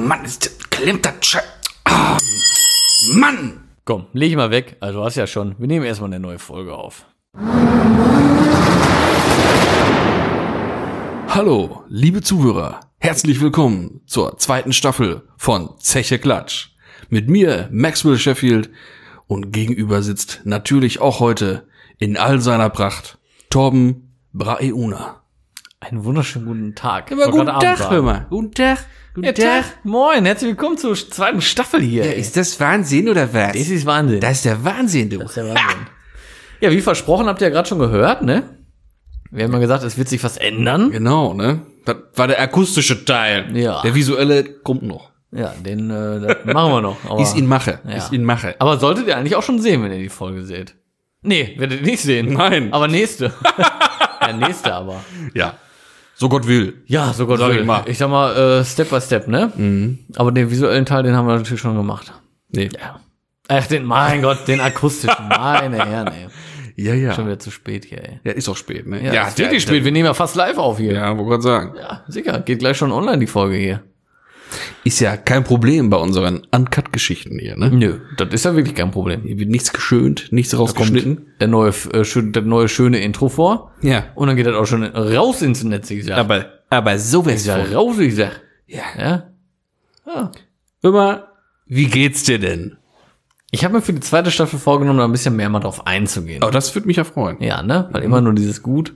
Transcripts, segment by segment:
Mann, klemmt das Mann! Komm, leg ich mal weg. Also du hast ja schon. Wir nehmen erstmal eine neue Folge auf. Hallo, liebe Zuhörer. Herzlich willkommen zur zweiten Staffel von Zeche Klatsch. Mit mir, Maxwell Sheffield, und gegenüber sitzt natürlich auch heute in all seiner Pracht Torben Braeuna. Einen wunderschönen guten Tag. Immer guten Tag, hör mal. Guten Tag. Guten Tag. Moin, herzlich willkommen zur zweiten Staffel hier. Ja, ist das Wahnsinn oder was? Das ist Wahnsinn. Das ist der Wahnsinn, du. Das ist der Wahnsinn. Ja, wie versprochen, habt ihr ja gerade schon gehört, ne? Wir haben ja gesagt, es wird sich was ändern. Genau, ne? Das war der akustische Teil. Ja. Der visuelle kommt noch. Ja, den das machen wir noch. Aber, Ist in Mache. Ja. Ist in Mache. Aber solltet ihr eigentlich auch schon sehen, wenn ihr die Folge seht? Nee, werdet ihr nicht sehen. Nein. Aber nächste. Ja, nächste aber. Ja. So Gott will. Ja, so Gott Sag will. ich mal. Ich sag mal, Step by Step, ne? Mhm. Aber den visuellen Teil, den haben wir natürlich schon gemacht. Nee. Ja. Ach, mein Gott, den akustischen. Meine Herren, ey. Ja. Schon wieder zu spät hier, ey. Ja, ist auch spät, ne? Ja, ist wirklich spät. Wir nehmen ja fast live auf hier. Ja, wollte gerade sagen. Ja, sicher. Geht gleich schon online, die Folge hier. Ist ja kein Problem bei unseren Uncut-Geschichten hier, ne? Nö, das ist ja wirklich kein Problem. Hier wird nichts geschönt, nichts rausgeschnitten. Der neue schöne Intro vor. Ja. Und dann geht das auch schon raus ins Netz, ich sag. Aber sowas Ich sag von. raus, ich sag. Ja. Ja. Hör mal, wie geht's dir denn? Ich habe mir für die zweite Staffel vorgenommen, da ein bisschen mehr mal drauf einzugehen. Oh, das würde mich ja freuen. Ja, ne? Weil immer nur dieses Gut.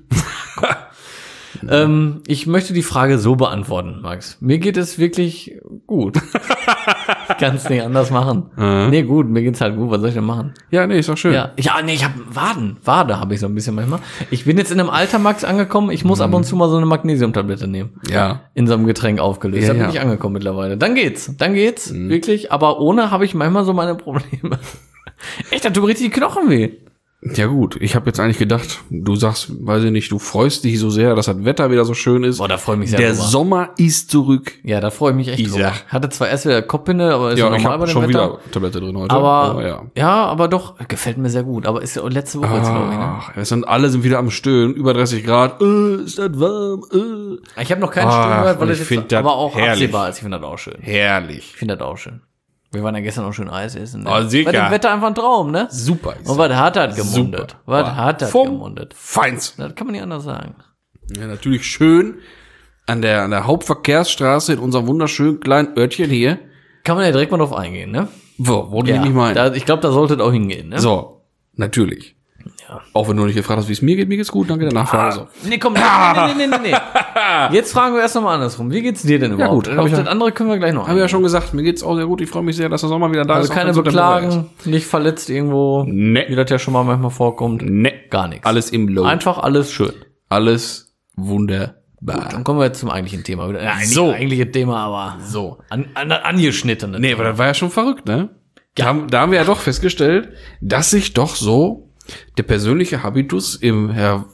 Ich möchte die Frage so beantworten, Max. Mir geht es wirklich gut. Ich kann es nicht anders machen. Nee, gut, mir geht's halt gut. Was soll ich denn machen? Ja, nee, ist doch schön. Ja, ich habe Wade habe ich so ein bisschen manchmal. Ich bin jetzt in einem Alter, Max, angekommen. Ich muss ab und zu mal so eine Magnesiumtablette nehmen. Ja. In so einem Getränk aufgelöst. Ja, Da bin ja. ich angekommen mittlerweile. Dann geht's, wirklich. Aber ohne habe ich manchmal so meine Probleme. Echt, da tut mir richtig die Knochen weh. Ja gut, ich habe jetzt eigentlich gedacht, du sagst, weiß ich nicht, du freust dich so sehr, dass das Wetter wieder so schön ist. Boah, da freue ich mich sehr Der drüber. Sommer ist zurück. Ja, da freue ich mich echt Ich drüber. sag. Hatte zwar erst wieder Kopfhinde, aber ist Ja, ja ich normal bei habe dem schon Wetter. wieder Tablette drin heute. Aber ja. aber doch, gefällt mir sehr gut. Aber ist ja auch letzte Woche jetzt, glaube ich. Ne? Ach, alle sind wieder am Stöhnen, über 30 Grad. Ist das warm? Ich habe noch keinen Ach, Sturm gehört, weil und das ich find jetzt das aber auch herrlich. absehbar ist. Ich finde das auch schön. Herrlich. Ich finde das auch schön. Wir waren ja gestern auch schön Eis essen. Ne? Oh, sicher. Bei dem Wetter einfach ein Traum, ne? Super. Und was hat das gemundet? Super. Was hat das Vom gemundet? Feinsten. Das kann man nicht anders sagen. Ja, natürlich schön an der Hauptverkehrsstraße in unserem wunderschönen kleinen Örtchen hier. Kann man ja direkt mal drauf eingehen, ne? Wo du nicht meinen. Ich glaube, da solltet auch hingehen, ne? So, natürlich. Ja. Auch wenn du nicht gefragt hast, wie es mir geht's gut, danke der Nachfrage. So. Nee, komm, nee. Jetzt fragen wir erst nochmal andersrum. Wie geht's dir denn überhaupt? gut, hab Auf ich das ja- andere können wir gleich noch Habe ich ja schon gesagt, mir geht's auch sehr gut. Ich freue mich sehr, dass der Sommer wieder da Also ist. keine auch wenn's so temporär beklagen, nicht verletzt irgendwo, Nee. wie das ja schon mal manchmal vorkommt. ist. Nee. Gar nichts. Alles im Low. Einfach alles schön. Alles wunderbar. Dann kommen wir jetzt zum eigentlichen Thema wieder. Ja, So. eigentliche Thema, aber So. angeschnittene. Nee, aber das war ja schon verrückt, ne? Da haben wir ja doch festgestellt, dass sich doch so der persönliche Habitus im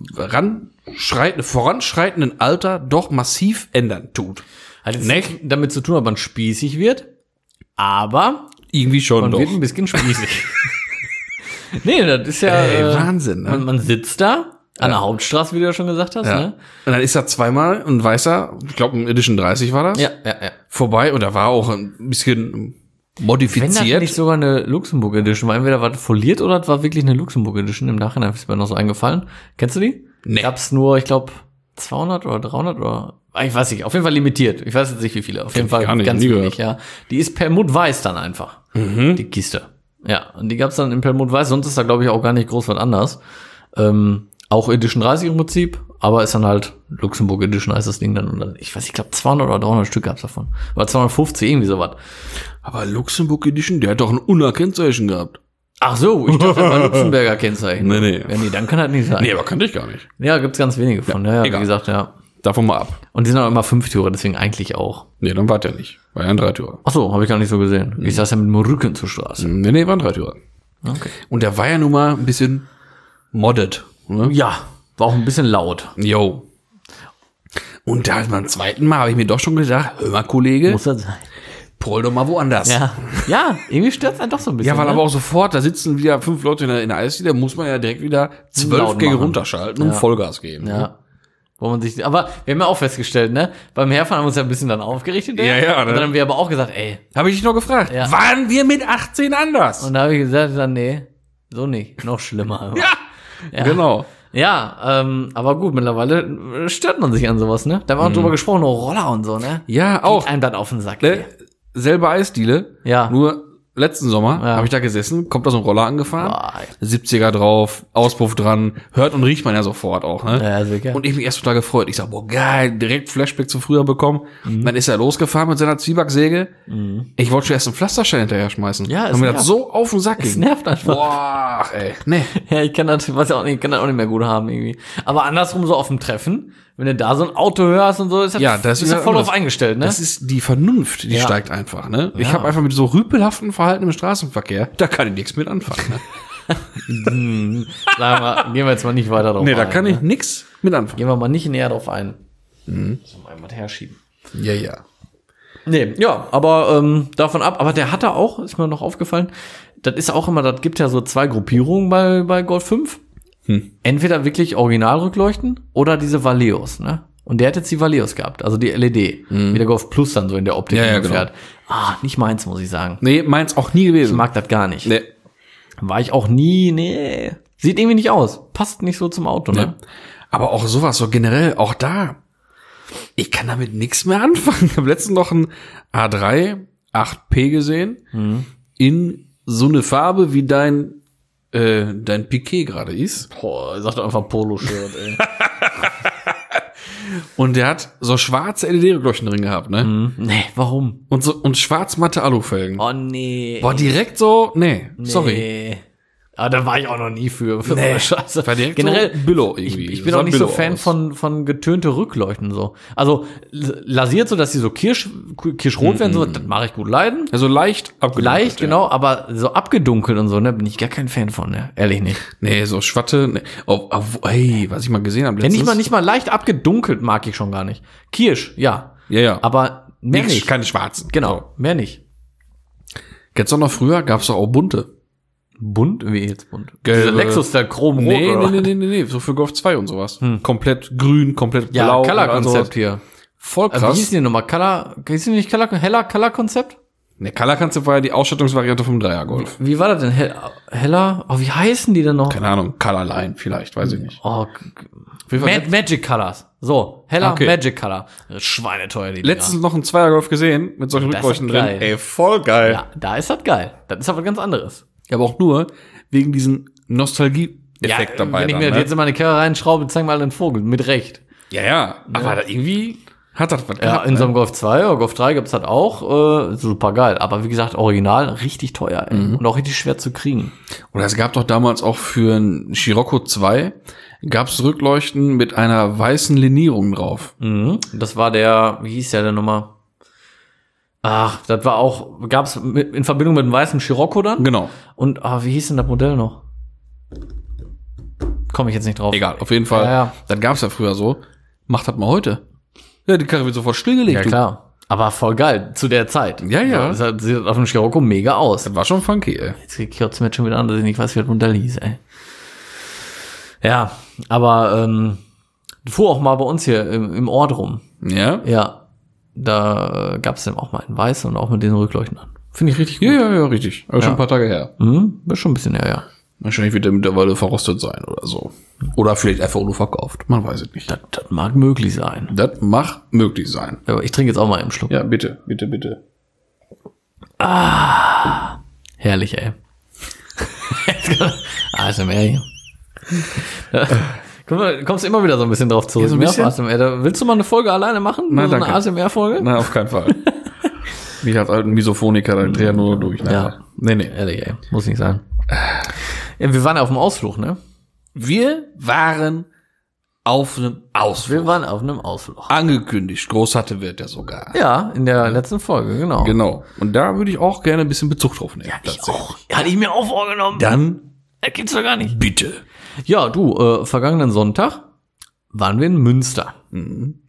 voranschreitenden Alter doch massiv ändern tut. Hat jetzt nicht damit zu tun, ob man spießig wird, aber Irgendwie schon man doch. wird ein bisschen spießig. Nee, das ist ja Wahnsinn, ne? man sitzt da an der Hauptstraße, wie du ja schon gesagt hast, Ja. ne? Und dann ist er zweimal ein weißer, ich glaube ein Edition 30 war das, Ja. vorbei und da war auch ein bisschen Wenn das modifiziert. nicht sogar eine Luxemburg Edition war, entweder war das foliert oder das war wirklich eine Luxemburg Edition. Im Nachhinein ist mir noch so eingefallen. Kennst du die? Nee. Gab's nur, ich glaube, 200 oder 300 oder ich weiß nicht. Auf jeden Fall limitiert. Ich weiß jetzt nicht wie viele. Auf jeden Fall gar nicht, ganz nie wenig. Ja, die ist Perlmutt weiß dann einfach. Die Kiste. Ja, und die gab's dann in Perlmutt weiß. Sonst ist da glaube ich auch gar nicht groß was anders. Auch Edition 30 im Prinzip, aber ist dann halt Luxemburg Edition heißt das Ding dann. Und dann ich glaube 200 oder 300 Stück gab's davon. Oder 250 irgendwie sowas. Aber Luxemburg Edition, der hat doch ein UNA-Kennzeichen gehabt. Ach so, ich dachte, das war Luxemburger Kennzeichen. Nee. Ja, nee, dann kann das nicht sein. Nee, aber kannte ich gar nicht. Ja, gibt's ganz wenige von. Ja, wie egal. gesagt, ja. Davon mal ab. Und die sind auch immer 5-Türer, deswegen eigentlich auch. Nee, dann war der nicht. War ja ein Dreitürer. Ach so, habe ich gar nicht so gesehen. Ich saß ja mit dem Rücken zur Straße. Nee, war ein Dreitürer. Okay. Und der war ja nun mal ein bisschen modded. Ne? Ja, war auch ein bisschen laut. Jo. Und da beim zweiten Mal habe ich mir doch schon gedacht, hör mal, Kollege, Muss das sein? Proll doch mal woanders. Ja, irgendwie stört's einen doch so ein bisschen. Ja, weil ne? aber auch sofort, da sitzen wieder 5 Leute in der Eisdiele, da muss man ja direkt wieder 12 Laut Gänge machen. runterschalten und Ja. Vollgas geben. Ja. Aber wir haben ja auch festgestellt, ne? Beim Herfahren haben wir uns ja ein bisschen dann aufgerichtet. Ja, ne? Und dann haben wir aber auch gesagt, ey. Habe ich dich noch gefragt. Ja. Waren wir mit 18 anders? Und da habe ich gesagt, dann, nee, so nicht. Noch schlimmer. Ja, genau. Ja, aber gut, mittlerweile stört man sich an sowas, ne? Da haben wir auch drüber gesprochen, Roller und so, ne? Ja, Geht auch. einem dann auf den Sack. Selbe Eisdiele. Ja. Nur letzten Sommer Ja. habe ich da gesessen, kommt da so ein Roller angefahren, Boah. 70er drauf, Auspuff dran, hört und riecht man ja sofort auch, ne? Ja, sicher. Und ich mich erst total gefreut. Ich sag, boah, geil, direkt Flashback zu früher bekommen. Dann ist er losgefahren mit seiner Zwiebacksäge. Ich wollte schon erst einen Pflasterstein hinterher schmeißen. Ja, und mir nervt. das so auf den Sack Es ging. nervt einfach. Boah, ey, nee. Ja, ich kann das auch nicht mehr gut haben irgendwie. Aber andersrum so auf dem Treffen, wenn du da so ein Auto hörst und so, ist Ja, das ist ist ja voll anders. auf eingelstellt, ne? Das ist die Vernunft, die Ja. steigt einfach, ne? Ich Ja. habe einfach mit so rüpelhaften Verhalten im Straßenverkehr, da kann ich nichts mit anfangen, ne? Sagen wir, gehen wir jetzt mal nicht weiter drauf ein. Nee, da kann ne? ich nichts mit anfangen. Gehen wir mal nicht näher drauf ein. So mal einmal herschieben. Ja, ja. Nee, ja, aber davon ab, aber der hatte auch, ist mir noch aufgefallen, das ist auch immer, das gibt ja so 2 Gruppierungen bei Golf 5. Entweder wirklich Originalrückleuchten oder diese Valeos, ne? Und der hat jetzt die Valeos gehabt, also die LED, wie der Golf Plus dann so in der Optik Ja, ja, fährt. Nicht meins, muss ich sagen. Nee, meins auch nie gewesen. Ich mag das gar nicht. Nee. War ich auch nie, nee. Sieht irgendwie nicht aus. Passt nicht so zum Auto, ne? Aber auch sowas, so generell, auch da. Ich kann damit nichts mehr anfangen. Ich habe letztens noch ein A3 8P gesehen. In so eine Farbe, wie dein Piquet gerade ist. Boah, sag doch einfach Poloshirt, ey. Und der hat so schwarze LED-Rückleuchten drin gehabt, ne? Nee, warum? Und schwarz-matte Alufelgen. Oh, nee. Boah, direkt so, nee, sorry. Nee. Aber da war ich auch noch nie für so Nee. eine Scheiße. War direkt Generell, so Billo irgendwie. ich bin Sah auch nicht so Billo Fan aus. von getönte Rückleuchten so. Also lasiert so, dass die so kirschrot werden, so, das mache ich gut leiden. Also leicht abgedunkelt. Leicht, genau, aber so abgedunkelt und so, ne, bin ich gar kein Fan von, ne, ehrlich nicht. Nee, so Schwatte. Nee. Hey, was ich mal gesehen habe Ja, nicht mal leicht abgedunkelt mag ich schon gar nicht. Kirsch, ja. Ja. Aber mehr Nix, nicht. keine schwarzen. Genau, mehr nicht. Kennst du noch früher? Gab's doch auch bunte. Bunt? Wie jetzt bunt? Gelbe. Dieser Lexus, der chromrot. Nee. So für Golf 2 und sowas. Komplett grün, komplett Ja, blau. Color-Konzept hier. Voll Wie krass. hieß die nochmal? Hieß die nicht Color-Konzept? Ne, Color-Konzept war ja die Ausstattungsvariante vom Dreier-Golf. Wie war das denn? Heller? Oh, wie heißen die denn noch? Keine Ahnung, Colorline vielleicht, weiß ich nicht. Oh, Auf jeden Fall Magic Colors. So, heller Okay. Magic Color. Schweineteuer, die Dinger. letztens noch einen Zweier-Golf gesehen mit solchen Das ist Rückleuchten drin. geil. Ey, voll geil. Ja, da ist das geil. Das ist aber ganz anderes. Aber auch nur wegen diesem Nostalgie-Effekt dabei. wenn ich dann, mir ne? jetzt in meine Karre reinschraube, zeig mal einen Vogel. Mit Recht. Ja. Aber da irgendwie hat das was Ja, gehabt, in so ne? einem Golf 2 oder Golf 3 gibt's das auch. Super geil. Aber wie gesagt, original richtig teuer. Ey. Und auch richtig schwer zu kriegen. Oder es gab doch damals auch für ein Scirocco 2 gab's Rückleuchten mit einer weißen Linierung drauf. Das war der, wie hieß der denn nochmal? Ach, das war auch, gab's in Verbindung mit einem weißen Scirocco dann? Genau. Und, wie hieß denn das Modell noch? Komme ich jetzt nicht drauf. Egal, auf jeden Fall. Ja. Das gab's ja früher so. Macht das mal heute. Ja, die Karre wird sofort stillgelegt. Ja, du. klar. Aber voll geil, zu der Zeit. Ja. So, das sieht auf dem Scirocco mega aus. Das war schon funky, ey. Jetzt kotzt mir jetzt schon wieder an, dass ich nicht weiß, wie das Modell hieß, ey. Ja, aber fuhr auch mal bei uns hier im Ort rum. Ja? Ja, da gab's dann auch mal in weiß und auch mit den Rückleuchten an. Finde ich richtig gut. Ja, richtig. Aber schon ein paar Tage her. Ist schon ein bisschen her, ja. Wahrscheinlich wird der mittlerweile verrostet sein oder so. Oder vielleicht einfach nur verkauft. Man weiß es nicht. Das mag möglich sein. Das mag möglich sein. Aber ich trinke jetzt auch mal einen Schluck. Ja, bitte. Herrlich, ey. ASMR hier. Kommst du immer wieder so ein bisschen drauf zurück. Ja, so ein ne, bisschen. auf ASMR. Willst du mal eine Folge alleine machen? Nein, so eine danke. ASMR-Folge? Nein, auf keinen Fall. Wie als alten Misophoniker, dann dreht er nur durch. Ne? Ja. Nee. Ehrlich, ey. Muss nicht sein. Ja, wir waren ja auf dem Ausflug, ne? Wir waren auf einem Ausflug. Wir waren auf einem Ausflug. Angekündigt. Groß hatte wird der sogar. Ja, in der letzten Folge, genau. Genau. Und da würde ich auch gerne ein bisschen Bezug drauf nehmen. Ich auch. Hatte ich mir auch vorgenommen. Dann Das gibt's doch gar nicht. bitte. Ja, du, vergangenen Sonntag waren wir in Münster.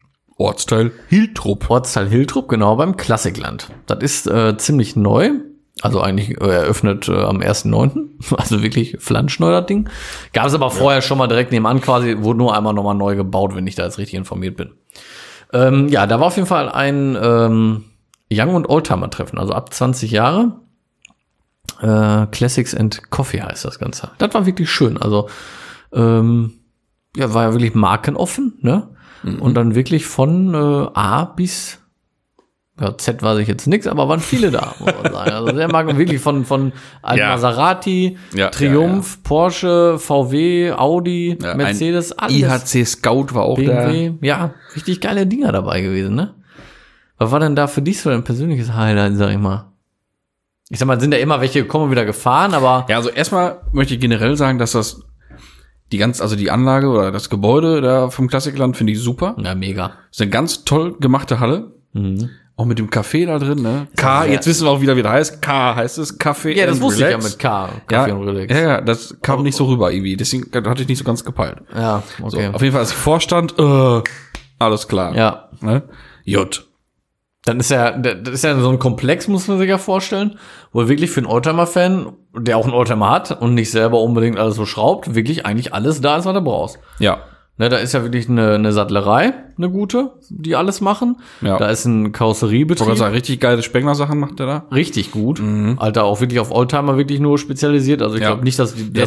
Ortsteil Hiltrup. Ortsteil Hiltrup, genau, beim Klassikland. Das ist ziemlich neu. Also eigentlich eröffnet am 1.9. Also wirklich flanschneu das Ding. Gab es aber vorher schon mal direkt nebenan quasi, wurde nur einmal nochmal neu gebaut, wenn ich da jetzt richtig informiert bin. Ja, da war auf jeden Fall ein Young- und Oldtimer-Treffen, also ab 20 Jahre. Classics and Coffee heißt das Ganze. Das war wirklich schön. Also ja, war ja wirklich markenoffen, ne? Und dann wirklich von A bis Z weiß ich jetzt nichts, aber waren viele da, muss man sagen. Also sehr marken, wirklich von Maserati, Triumph, Porsche, VW, Audi, Mercedes, alles. IHC Scout war auch BMW. Ja, richtig geile Dinger dabei gewesen, ne? Was war denn da für dich so ein persönliches Highlight, sag ich mal? Ich sag mal, sind da immer welche gekommen und wieder gefahren, aber. Ja, also erstmal möchte ich generell sagen, dass das die Anlage oder das Gebäude da vom Klassikland finde ich super. Ja, mega. Das ist eine ganz toll gemachte Halle. Auch mit dem Café da drin, ne? K, jetzt wissen wir auch wieder, wie das heißt. K heißt es, Café. Ja, das wusste Relax. ich ja mit K. Kaffee und Relax. Ja, das kam nicht so rüber irgendwie. Deswegen hatte ich nicht so ganz gepeilt. Ja, okay. So, auf jeden Fall, als ich vorstand, alles klar. Ja. Ne? J. Das ist ja so ein Komplex, muss man sich ja vorstellen, wo wirklich für einen Oldtimer-Fan, der auch einen Oldtimer hat und nicht selber unbedingt alles so schraubt, wirklich eigentlich alles da ist, was du brauchst. Ja. Ne, da ist ja wirklich eine Sattlerei, eine gute, die alles machen. Ja. Da ist ein Karosseriebetrieb. Ich sagen, richtig geile Spengler-Sachen macht der da. Richtig gut. Alter, auch wirklich auf Oldtimer wirklich nur spezialisiert. Also ich glaube nicht, dass die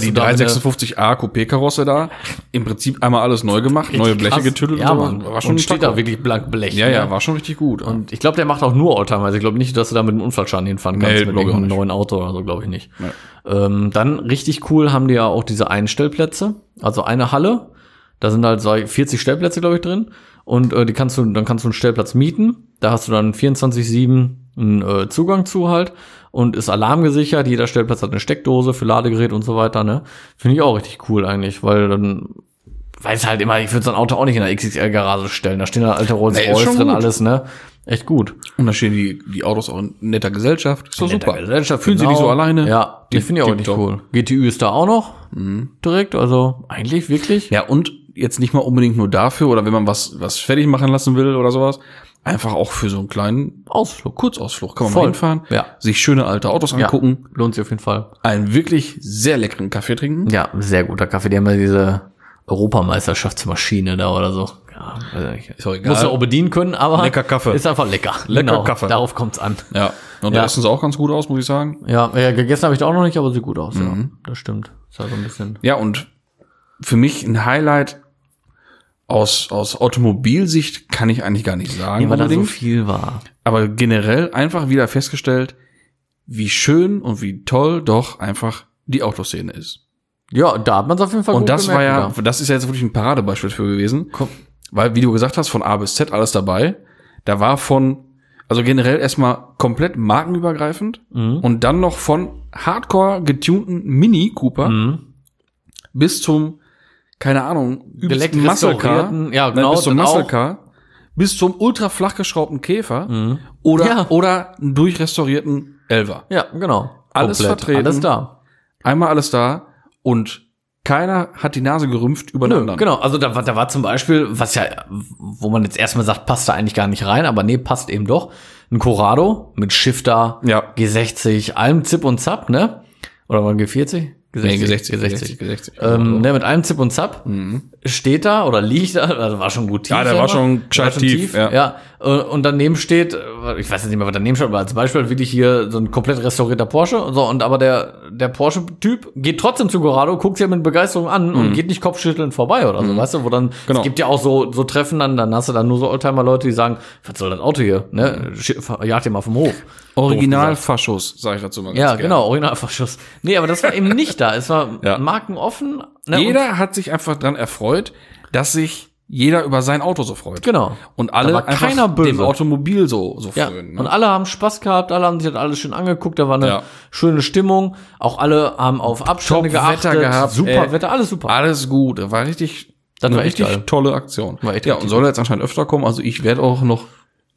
356a Coupé-Karosse da, im Prinzip einmal alles neu gemacht, neue Bleche krass. getüttelt ja, und so. War schon und steht da wirklich blank Blech. Ja, war schon richtig gut. Und ich glaube, der macht auch nur Oldtimer. Also ich glaube nicht, dass du da mit einem Unfallschaden hinfahren kannst mit irgendeinem neuen Auto oder so, glaube ich nicht. Nee. Dann richtig cool haben die ja auch diese Einstellplätze. Also eine Halle. Da sind halt 40 Stellplätze, glaube ich, drin. Und dann kannst du einen Stellplatz mieten. Da hast du dann 24/7 einen Zugang zu halt. Und ist alarmgesichert. Jeder Stellplatz hat eine Steckdose für Ladegerät und so weiter, ne? Finde ich auch richtig cool eigentlich, weil dann weiß halt immer, ich würde so ein Auto auch nicht in der XXL-Garage stellen. Da stehen da alte Rolls-Royce drin, alles, ne? Echt gut. Und da stehen die Autos auch in netter Gesellschaft. Ist doch super. Gesellschaft, fühlen sie nicht so alleine. Ja, die finde ich auch richtig cool. GTÜ ist da auch noch direkt, also eigentlich wirklich. Ja, und jetzt nicht mal unbedingt nur dafür oder wenn man was fertig machen lassen will oder sowas. Einfach auch für so einen kleinen Kurzausflug. Kann man mal hinfahren, sich schöne alte Autos angucken. Lohnt sich auf jeden Fall. Einen wirklich sehr leckeren Kaffee trinken. Ja, sehr guter Kaffee. Die haben ja diese Europameisterschaftsmaschine da oder so. Ja, ist auch egal. Muss ja auch bedienen können, aber lecker Kaffee. Ist einfach lecker. Lecker Kaffee. Darauf kommt's an. Ja, und da essen sie auch ganz gut aus, muss ich sagen. Ja, gegessen habe ich da auch noch nicht, aber sieht gut aus. Ja, das stimmt. Ist halt so ein bisschen. Ja, und für mich ein Highlight aus Automobilsicht kann ich eigentlich gar nicht sagen. Ja, weil da so viel war. Aber generell einfach wieder festgestellt, wie schön und wie toll doch einfach die Autoszene ist. Ja, da hat man es auf jeden Fall und gut das gemerkt, war das ist ja jetzt wirklich ein Paradebeispiel für gewesen. Weil, wie du gesagt hast, von A bis Z alles dabei. Da war also generell erstmal komplett markenübergreifend und dann noch von hardcore getunten Mini Cooper bis zum, keine Ahnung, Muscle Car, bis zum Muscle Car, bis zum ultra flach geschraubten Käfer oder einen durchrestaurierten Elva. Ja, genau. Alles komplett, vertreten. Alles da. Einmal alles da und keiner hat die Nase gerümpft über den anderen. Genau, also da war zum Beispiel, wo man jetzt erstmal sagt, passt da eigentlich gar nicht rein, aber nee, passt eben doch. Ein Corrado mit Shifter, G60, allem Zip und Zap, ne? Oder war G40? G60. Ne, mit allem Zip und Zap steht da oder liegt da, also war schon gut tief. Ja, der war schon gescheit tief. Ja. Und daneben steht, ich weiß jetzt nicht mehr, was daneben steht, aber als Beispiel wirklich hier so ein komplett restaurierter Porsche und so, und aber der Porsche-Typ geht trotzdem zu Corrado, guckt sich ja mit Begeisterung an und geht nicht kopfschüttelnd vorbei oder so, weißt du, wo dann, es gibt ja auch so Treffen, dann hast du dann nur so Oldtimer-Leute, die sagen, was soll das Auto hier, ne, jagt ihr mal vom Hof. Original-Faschos, sag ich dazu mal ganz gerne. Genau, Original-Faschos. Nee, aber das war eben nicht da, es war markenoffen. Ne, jeder hat sich einfach dran erfreut, dass sich jeder über sein Auto so freut. Genau. Und alle war einfach keiner böse. dem Automobil so freuen. Ne? Und alle haben Spaß gehabt, alle haben sich das alles schön angeguckt, da war eine schöne Stimmung. Auch alle haben auf Abstände geachtet. Wetter gehabt. Super Wetter, alles super. Alles gut. Das war richtig echt geil. tolle Aktion. War echt und soll jetzt anscheinend öfter kommen. Also ich werde auch noch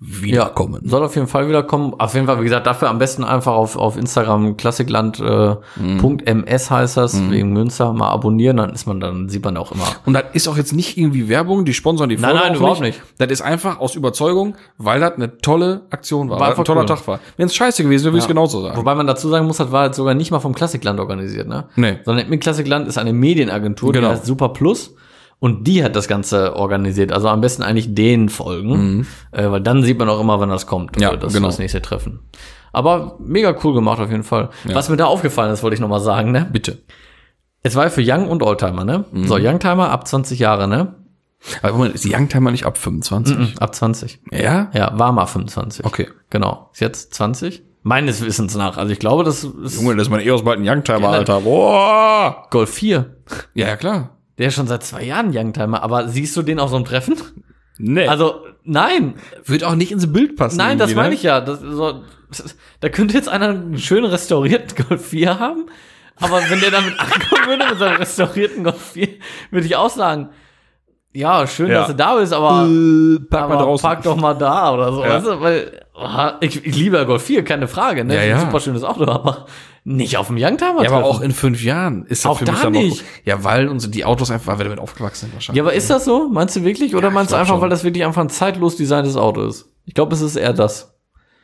wiederkommen. Soll auf jeden Fall wiederkommen. Auf jeden Fall, wie gesagt, dafür am besten einfach auf Instagram klassikland.ms heißt das, wegen Münster, mal abonnieren, dann sieht man auch immer. Und das ist auch jetzt nicht irgendwie Werbung, die sponsern die Folge. Nein, überhaupt nicht. Das ist einfach aus Überzeugung, weil das eine tolle Aktion war, weil das ein toller cool. Tag war. Wenn es scheiße gewesen wäre, würde ich es genauso sagen. Wobei man dazu sagen muss, das war halt sogar nicht mal vom Klassikland organisiert, ne? Nee. Sondern mit Klassikland ist eine Medienagentur, die heißt Super Plus. Und die hat das Ganze organisiert. Also am besten eigentlich denen folgen. Weil dann sieht man auch immer, wann das kommt. Ja, das, genau. das nächste Treffen. Aber mega cool gemacht auf jeden Fall. Ja. Was mir da aufgefallen ist, wollte ich noch mal sagen, ne? Bitte. Es war ja für Young und Oldtimer, ne? So, Youngtimer ab 20 Jahre, ne? Aber Moment, ist die Youngtimer nicht ab 25? Ab 20. Ja? Ja, war mal 25. Okay. Genau. Ist jetzt 20? Meines Wissens nach. Also ich glaube, das ist Junge, das ist mein bald ein Youngtimer, Alter. Boah! Golf 4. Ja, klar. Der ist schon seit 2 Jahren Youngtimer. Aber siehst du den auf so einem Treffen? Nee. Also, nein. Wird auch nicht ins Bild passen. Nein, das meine ich ja. Da könnte jetzt einer einen schön restaurierten Golf 4 haben. Aber wenn der damit ankommen würde, mit seinem restaurierten Golf 4, würde ich auch sagen, ja, schön, dass du da bist, aber park mal draußen. Park doch mal da oder so. Ja. Weißt du? Weil ich liebe Golf 4, keine Frage. Ne? Ja. Super schönes Auto, aber nicht auf dem Youngtimer. Ja, aber auch in 5 Jahren ist das Auch für da mich dann nicht. noch. Ja, weil die Autos einfach, weil wir damit aufgewachsen sind wahrscheinlich. Ja, aber ist das so? Meinst du wirklich? Oder Ja, meinst du ich glaub einfach, schon. weil das wirklich einfach ein zeitlos Design des Autos ist? Ich glaube, es ist eher das.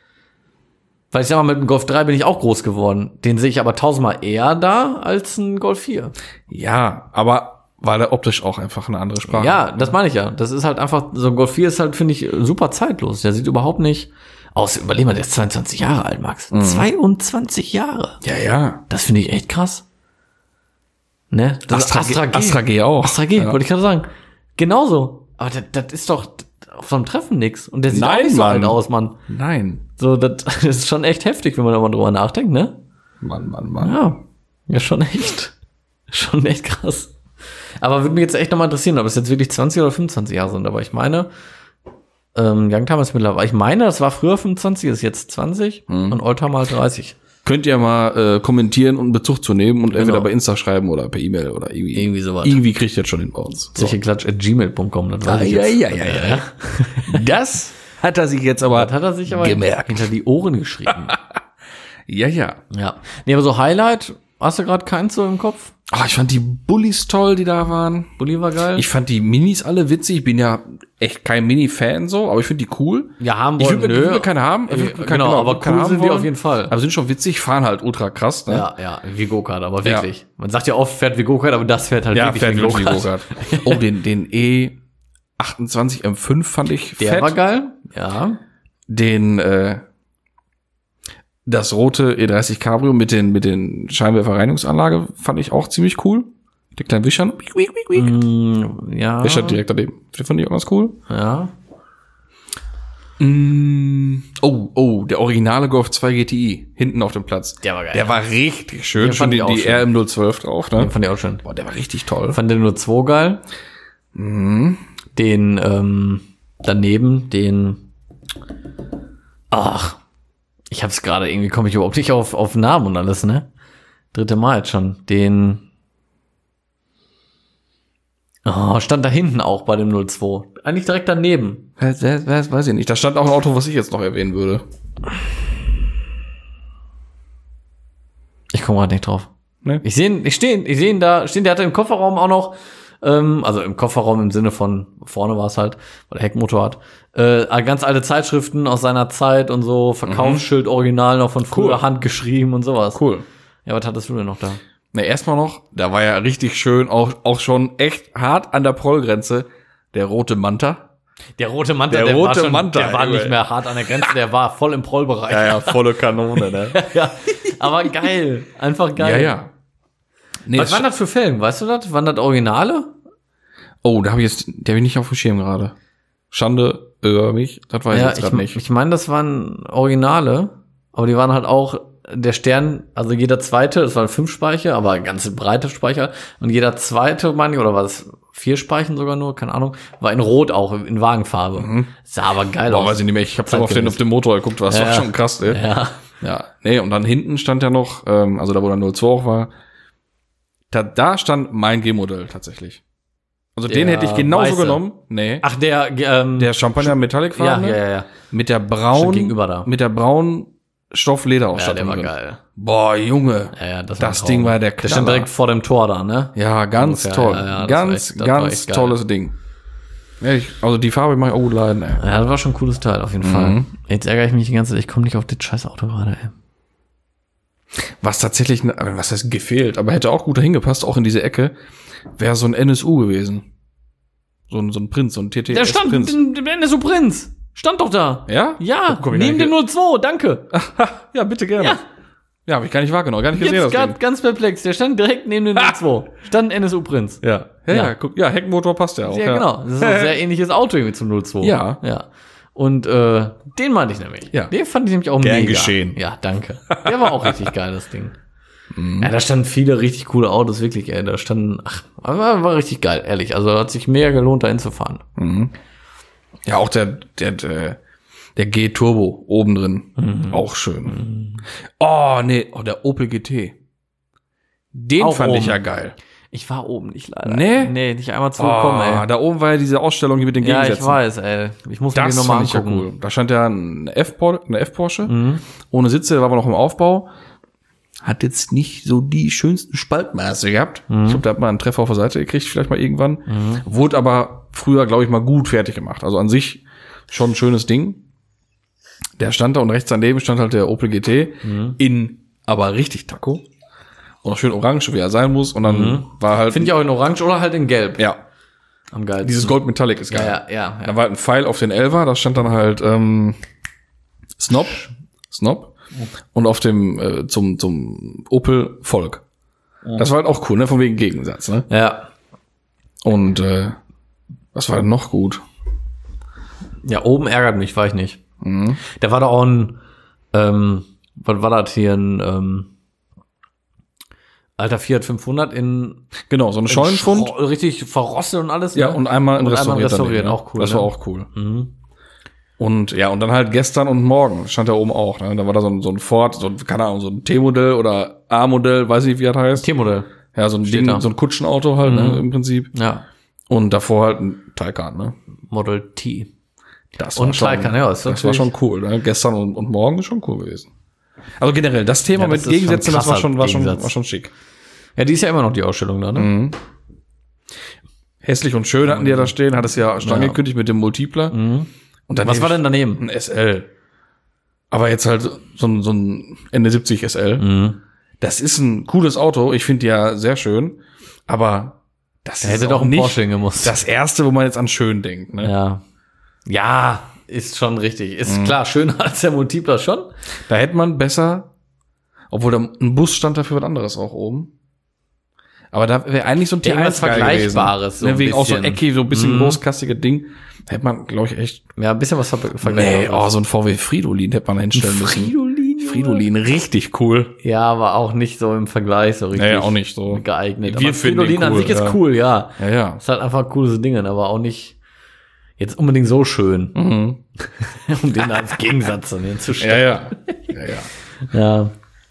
Weil ich sag mal, mit dem Golf 3 bin ich auch groß geworden. Den sehe ich aber 1000-mal eher da als ein Golf 4. Ja, aber weil er optisch auch einfach eine andere Sprache Ja, das meine ich ja. Das ist halt einfach, so ein Golf 4 ist halt, finde ich, super zeitlos. Der sieht überhaupt nicht aus. Überleg mal, der ist 22 Jahre alt, Max. 22 Jahre. Ja. Das finde ich echt krass. Ne? Das Astra G auch. Astra G, Ja. wollte ich gerade sagen. Genauso. Aber das ist doch auf so einem Treffen nix. Und der sieht Nein, auch nicht so Mann. alt aus, Mann. Nein. So, das ist schon echt heftig, wenn man da mal drüber nachdenkt, ne? Mann. Ja, schon echt krass. Aber würde mich jetzt echt nochmal interessieren, ob es jetzt wirklich 20 oder 25 Jahre sind. Aber ich meine, Youngtimer ist mittlerweile, ich meine, das war früher 25, ist jetzt 20 und Oldtimer halt 30. Könnt ihr mal kommentieren und Bezug zu nehmen und entweder Genau. bei Insta schreiben oder per E-Mail oder irgendwie. Irgendwie sowas. Irgendwie kriegt ihr das schon hin bei uns. So. Zecheklatsch@gmail.com, das weiß ich jetzt. Ja. Das hat er sich jetzt aber Das hat er sich aber gemerkt. hinter die Ohren geschrieben. Ja. Ja. Nee, aber so Highlight, hast du gerade keins so im Kopf? Oh, ich fand die Bullies toll, die da waren. Bulli war geil. Ich fand die Minis alle witzig. Ich bin ja echt kein Mini-Fan so, aber ich finde die cool. Ja, haben Ich wollen, würde mir keine haben. Genau, aber cool sind die auf jeden Fall. Aber sind schon witzig, fahren halt ultra krass. Ne? Ja, wie Go-Kart, aber wirklich. Man sagt ja oft, fährt wie Go-Kart, aber das fährt halt wirklich wie wirklich Go-Kart. Oh, den E28 M5 fand ich Der fett. war geil. Ja. Das rote E30 Cabrio mit den Scheinwerferreinigungsanlage fand ich auch ziemlich cool. Die kleinen Wischern. Ja. Wischer direkt daneben. Die fand ich auch ganz cool. Ja. Oh, der originale Golf 2 GTI. Hinten auf dem Platz. Der war geil. Der war richtig schön. Den fand Schon ich auch die schön. RM012 drauf, ne? Den fand ich auch schön. Boah, der war richtig toll. Fand den nur 2 geil. Den, daneben, ich hab's gerade, irgendwie komme ich überhaupt nicht auf Namen und alles, ne? 3. Mal jetzt schon. Stand da hinten auch bei dem 02. Eigentlich direkt daneben. Weiß ich nicht. Da stand auch ein Auto, was ich jetzt noch erwähnen würde. Ich komme gerade nicht drauf. Ne? Ich sehe ihn da stehen, der hatte im Kofferraum auch noch, also im Kofferraum im Sinne von, vorne war es halt, weil er Heckmotor hat, ganz alte Zeitschriften aus seiner Zeit und so, Verkaufsschild original noch von früher, Cool. handgeschrieben und sowas. Cool. Ja, was hattest du denn noch da? Na, erstmal noch, da war ja richtig schön, auch schon echt hart an der Prollgrenze, der rote Manta. Der rote Manta, Der rote Manta, der war Junge. nicht mehr hart an der Grenze, der war voll im Prollbereich. Ja, volle Kanone, ne? Ja, aber geil, einfach geil. Ja. Nee, Was waren das für Felgen, weißt du das? Waren das Originale? Oh, der hab ich nicht auf dem Schirm gerade. Schande über mich, das weiß ich jetzt gerade nicht. Ich meine, das waren Originale, aber die waren halt auch der Stern, also jeder zweite, das waren 5 Speicher, aber ganz breite Speicher, und jeder zweite, meine ich, oder war das 4 Speichen sogar nur, keine Ahnung, war in Rot auch, in Wagenfarbe. Sah aber geil Boah, aus. weiß ich nicht mehr, ich hab auf den Motor geguckt, war Ja. schon krass, ey. Ja. Ja, nee, und dann hinten stand ja noch, also da wo der 02 auch war, da stand mein G-Modell tatsächlich. Also den hätte ich genauso weiße. genommen. Nee. Ach, Der Champagner Metallic-farbene. ja. Mit der Schon braunen, gegenüber da. mit der braunen Ja, Stoff-Leder-Ausstattung der war drin. geil. Boah, Junge. Ja, Das ein Traum. Ding war der Der stand Knaller. direkt vor dem Tor da, ne? Ja, ganz Ungefähr, toll. ja, das ganz, war ganz echt geil. tolles Ding. Ja, also die Farbe mache ich auch gut leiden, ey. Ja, das war schon ein cooles Teil, auf jeden Fall. Jetzt ärgere ich mich die ganze Zeit, ich komme nicht auf das scheiß Auto gerade, ey. Was tatsächlich, was heißt gefehlt, aber hätte auch gut dahin gepasst, auch in diese Ecke, wäre so ein NSU gewesen. So ein Prinz, so ein TTS Der stand, Prinz. der NSU Prinz. Stand doch da. Ja? Ja, Guck ich neben gar dem nicht- 02, danke. Ja, bitte gerne. Ja. Ja, habe ich gar nicht wahrgenommen, gar nicht gesehen, Jetzt das gerade Ding. ganz perplex. Der stand direkt neben dem 02. Stand ein NSU Prinz. Ja. Ja, guck, ja, Heckmotor passt ja auch. Ja, genau. Das ist ein sehr ähnliches Auto irgendwie zum 02. Ja. Ja. Und den meinte ich nämlich. Ja. Den fand ich nämlich auch Gern mega. geschehen. Ja, danke. Der war auch richtig geil, das Ding. Ja, da standen viele richtig coole Autos, wirklich, ey. Da standen, war richtig geil, ehrlich. Also hat sich mega gelohnt, da hinzufahren. Ja, auch der G-Turbo oben drin. Auch schön. Oh, nee, der Opel GT. Den Auch fand ich oben. ja geil. Ich war oben nicht leider. Nee? Nee, nicht einmal zugekommen, ey. Da oben war ja diese Ausstellung hier mit den Ja, Gegensätzen. ich weiß, ey. Ich muss mir den Das nochmal fand ich ja angucken. cool. Da stand ja eine F-Porsche. Ohne Sitze, der war aber noch im Aufbau. Hat jetzt nicht so die schönsten Spaltmaße gehabt. Ich glaube, da hat man einen Treffer auf der Seite gekriegt, vielleicht mal irgendwann. Wurde aber früher, glaube ich, mal gut fertig gemacht. Also an sich schon ein schönes Ding. Der stand da und rechts daneben stand halt der Opel GT in aber richtig Taco. Und auch schön orange, wie er sein muss. Und dann war halt... Finde ich auch in Orange oder halt in Gelb. ja, Am geilsten. dieses Gold Metallic ist geil. Ja. Da war halt ein Pfeil auf den 11er, da stand dann halt Snob. Und auf dem zum Opel Volk. Das war halt auch cool, ne? Von wegen Gegensatz, ne? Ja. Und was war denn noch gut? Ja, oben ärgert mich, weiß ich nicht. Da war da auch ein, was war das hier, ein alter Fiat 500 in Genau, so ein Scheunenfund. richtig verrostet und alles. Ja, ne? und einmal Und restauriert. restauriert, daneben, auch cool. Das ne? war auch cool. Und ja, und dann halt gestern und morgen stand da oben auch. Ne? Da war da so ein Ford, so ein, keine Ahnung, so ein T-Modell oder A-Modell, weiß ich, wie das heißt. T-Modell. Ja, so ein Steht Ding, da. so ein Kutschenauto halt, ne, im Prinzip. Ja. Und davor halt ein Taycan, ne? Model T. Das Und Taycan, ja, ist das war schon cool. Ne? Gestern und morgen ist schon cool gewesen. Also generell, das Thema Ja, das mit ist schon Gegensätzen, das war krasser schon Gegensatz. schick. Ja, die ist ja immer noch die Ausstellung da, ne? Hässlich und schön hatten die ja da stehen, hat es ja schon angekündigt mit dem Multipler. Und dann Was war denn daneben? ein SL. Aber jetzt halt so ein Ende 70 SL. Das ist ein cooles Auto. Ich finde die ja sehr schön. Aber das Da ist hätte auch doch ein nicht Porsche hingemusst. das erste, wo man jetzt an schön denkt. Ne? Ja. Ja, ist schon richtig. Ist klar, schöner als der Multipler schon. Da hätte man besser, obwohl da ein Bus stand dafür was anderes auch oben. Aber da wäre eigentlich so ein Irgendwas T1 geil Vergleichbares, gewesen. so Ne, ein wegen auch so bisschen. eckig, so ein bisschen großkastiges Ding. Da hätte man, glaube ich, echt. Ja, ein bisschen was Nee, Vergleichbares. so ein VW Fridolin hätte man hinstellen müssen. Fridolin? Fridolin, richtig cool. Ja, aber auch nicht so im Vergleich so richtig Ja, auch nicht so. geeignet. Wir Aber finden Fridolin den an cool, sich ist ja. cool, ja. Ja, ja. Ist halt einfach ein cooles Ding, aber auch nicht jetzt unbedingt so schön, um den als Gegensatz dann hinzustellen. Ja. Ja.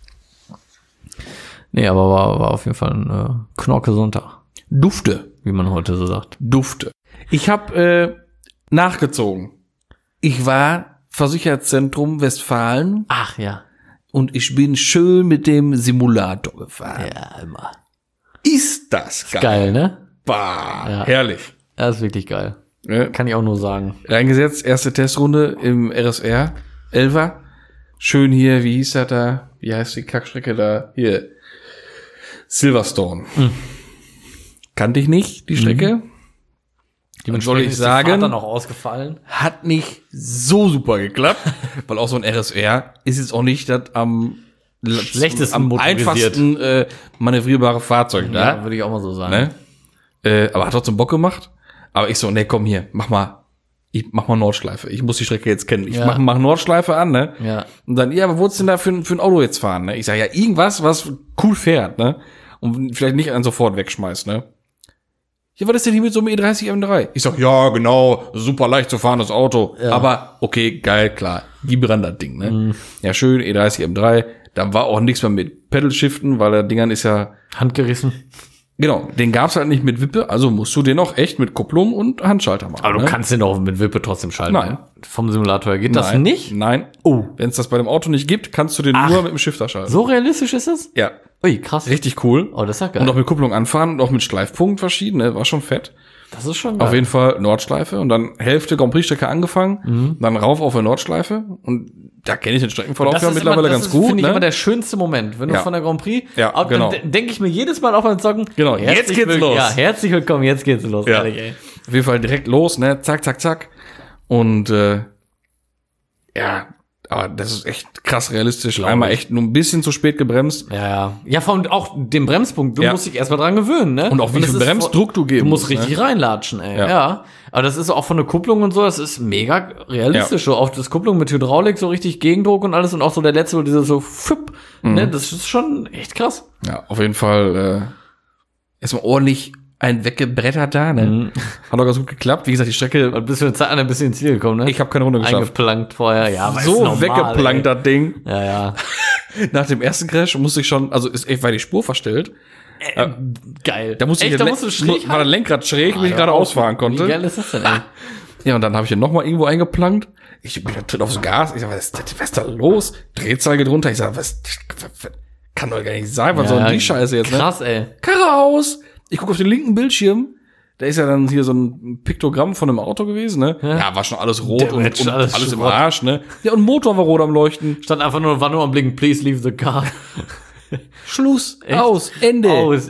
Nee, aber war auf jeden Fall ein Knorke Sonntag, Dufte. wie man heute so sagt. Dufte. Ich habe nachgezogen. Ich war Versicherungszentrum Westfalen Ach ja. und ich bin schön mit dem Simulator gefahren. Ja, immer. Ist das geil? Geil, ne? Bah, Ja. herrlich. Das ist wirklich geil. Ne? Kann ich auch nur sagen. Reingesetzt, erste Testrunde im RSR 11er. Schön hier, wie hieß das da? Wie heißt die Kackstrecke da? Hier. Silverstone. Kannte ich nicht, die Strecke. Was soll ich Ist die Fahrt sagen? dann auch ausgefallen? Hat nicht so super geklappt, weil auch so ein RSR ist jetzt auch nicht das am Schlechtesten am motorisiert. einfachsten manövrierbare Fahrzeug Ja, da. würde ich auch mal so sagen. Ne? Aber hat trotzdem Bock gemacht. Aber ich so, nee, komm hier, mach mal Nordschleife. Ich muss die Strecke jetzt kennen. Ich Ja. mach Nordschleife an, ne? Ja. Und dann, ja, aber wo ist denn da für ein Auto jetzt fahren, ne? Ich sag, ja, irgendwas, was cool fährt, ne? Und vielleicht nicht einen sofort wegschmeißt, ne? Ja, was ist denn hier mit so einem E30 M3? Ich sag, ja, genau, super leicht zu fahrendes Auto. Ja. Aber, okay, geil, klar. Gib ran das Ding, ne? Ja, schön, E30 M3. Da war auch nichts mehr mit Pedal-Shiften, weil der Dingern ist ja, Handgerissen. Genau, den gab's halt nicht mit Wippe, also musst du den auch echt mit Kupplung und Handschalter machen. Aber du kannst den auch mit Wippe trotzdem schalten. Nein. Ne? Vom Simulator her. Geht das nicht? Nein. Oh. Wenn es das bei dem Auto nicht gibt, kannst du den nur mit dem Shifter schalten. So realistisch ist das? Ja. Ui, krass. Richtig cool. Oh, das ist ja geil. Und auch mit Kupplung anfahren und auch mit Schleifpunkt verschieden, ne? War schon fett. Das ist schon geil. Auf jeden Fall Nordschleife und dann Hälfte Grand Prix-Strecke angefangen, dann rauf auf der Nordschleife und da kenne ich den Streckenverlauf ja mittlerweile ganz gut. Das finde ich ne? immer der schönste Moment, wenn du von der Grand Prix, genau. Dann denke ich mir jedes Mal auch beim Zocken, genau, jetzt geht's los. Ja, herzlich willkommen, jetzt geht's los. Ja. Ehrlich, ey. Auf jeden Fall direkt los, ne, zack, zack, zack und aber das ist echt krass realistisch. Einmal echt nur ein bisschen zu spät gebremst. Ja, vor allem auch den Bremspunkt, du musst dich erstmal dran gewöhnen, ne? Und auch wie viel Bremsdruck du geben musst. Du musst richtig reinlatschen, ey. Ja. Ja. Aber das ist auch von der Kupplung und so, das ist mega realistisch. So auch das Kupplung mit Hydraulik, so richtig Gegendruck und alles und auch so der letzte, dieser so ne? Das ist schon echt krass. Ja, auf jeden Fall erstmal ordentlich ein weggebrettert da, ne? Hat auch ganz gut geklappt. Wie gesagt, die Strecke. Und bist du ein bisschen ins Ziel gekommen, ne? Ich habe keine Runde geschafft. Eingeplankt vorher, ja. Aber so normal, weggeplankt, das Ding. Ja. Nach dem ersten Crash musste ich schon, also ist echt, war die Spur verstellt. Geil. Da musste ich musst du schräg war das Lenkrad schräg, damit ich gerade ausfahren konnte. Wie geil ist das denn, ey? Ja, und dann habe ich ihn nochmal irgendwo eingeplankt. Ich bin tritt aufs Gas. Ich sag, was ist da los? Drehzahl geht runter. Ich sag, was kann doch gar nicht sein. Was soll denn die Scheiße jetzt, ne? Krass, ey. Karre aus. Ich gucke auf den linken Bildschirm. Da ist ja dann hier so ein Piktogramm von einem Auto gewesen, ne? Ja, war schon alles rot und alles im Arsch, ne? Ja, und Motor war rot am Leuchten. Stand einfach war nur am Blicken, please leave the car. Schluss. Echt? Aus. Ende. Aus.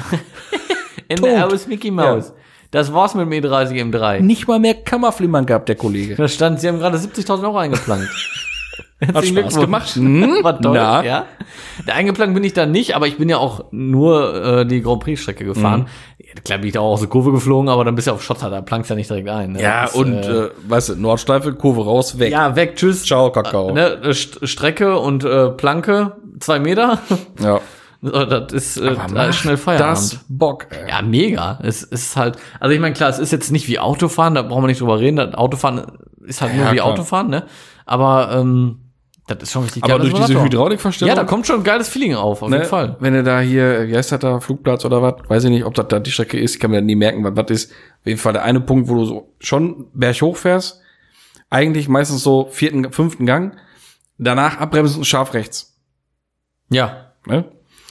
Ende Tot. aus, Mickey Mouse. Ja. Das war's mit dem E30 M3. Nicht mal mehr Kammerflimmern gehabt, der Kollege. Da stand, sie haben gerade 70.000 Euro eingeplankt. Hat Spaß gemacht. War toll, ja. Eingeplankt bin ich da nicht, aber ich bin ja auch nur die Grand Prix-Strecke gefahren. Klar bin ich da auch aus der Kurve geflogen, aber dann bist du auf Schotter, da plankst du ja nicht direkt ein. Ne? Ja, das, und weißt du, Nordschleife, Kurve raus, weg. Ja, weg, tschüss. Ciao, Kakao. Ne, Strecke und Planke, 2 Meter. Ja. Das ist schnell Feierabend. Das Bock, ey. Ja, mega. Es ist halt, also ich meine, klar, es ist jetzt nicht wie Autofahren, da brauchen wir nicht drüber reden. Das Autofahren ist halt nur wie klar. Autofahren, ne? Aber das ist schon richtig geil. Aber durch diese Hydraulikverstellung. Ja, da kommt schon ein geiles Feeling auf jeden Fall. Wenn du da hier, wie heißt das da, Flugplatz oder was, weiß ich nicht, ob das da die Strecke ist, ich kann mir nie merken, was das ist. Auf jeden Fall der eine Punkt, wo du so schon berghoch fährst, eigentlich meistens so 4., 5. Gang, danach abbremsen und scharf rechts. Ja. Ne?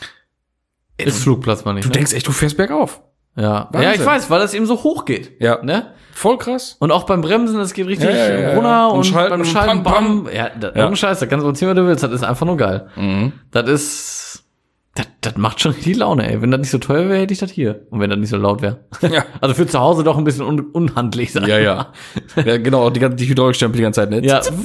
Ist Flugplatz, man nicht. Du denkst echt, du fährst bergauf. Ja. Wahnsinn. Ja, ich weiß, weil das eben so hoch geht. Ja. Ne? Voll krass. Und auch beim Bremsen, das geht richtig runter und schalten, beim Schalten, bam. Ja, ohne Scheiß, da kannst du erzählen, was du willst. Das ist einfach nur geil. Das macht schon richtig Laune, ey. Wenn das nicht so teuer wäre, hätte ich das hier. Und wenn das nicht so laut wäre. Ja. Also für zu Hause doch ein bisschen unhandlich sein. Ja, genau, die Hydraulikstempel die ganze Zeit, ne? Ja. Und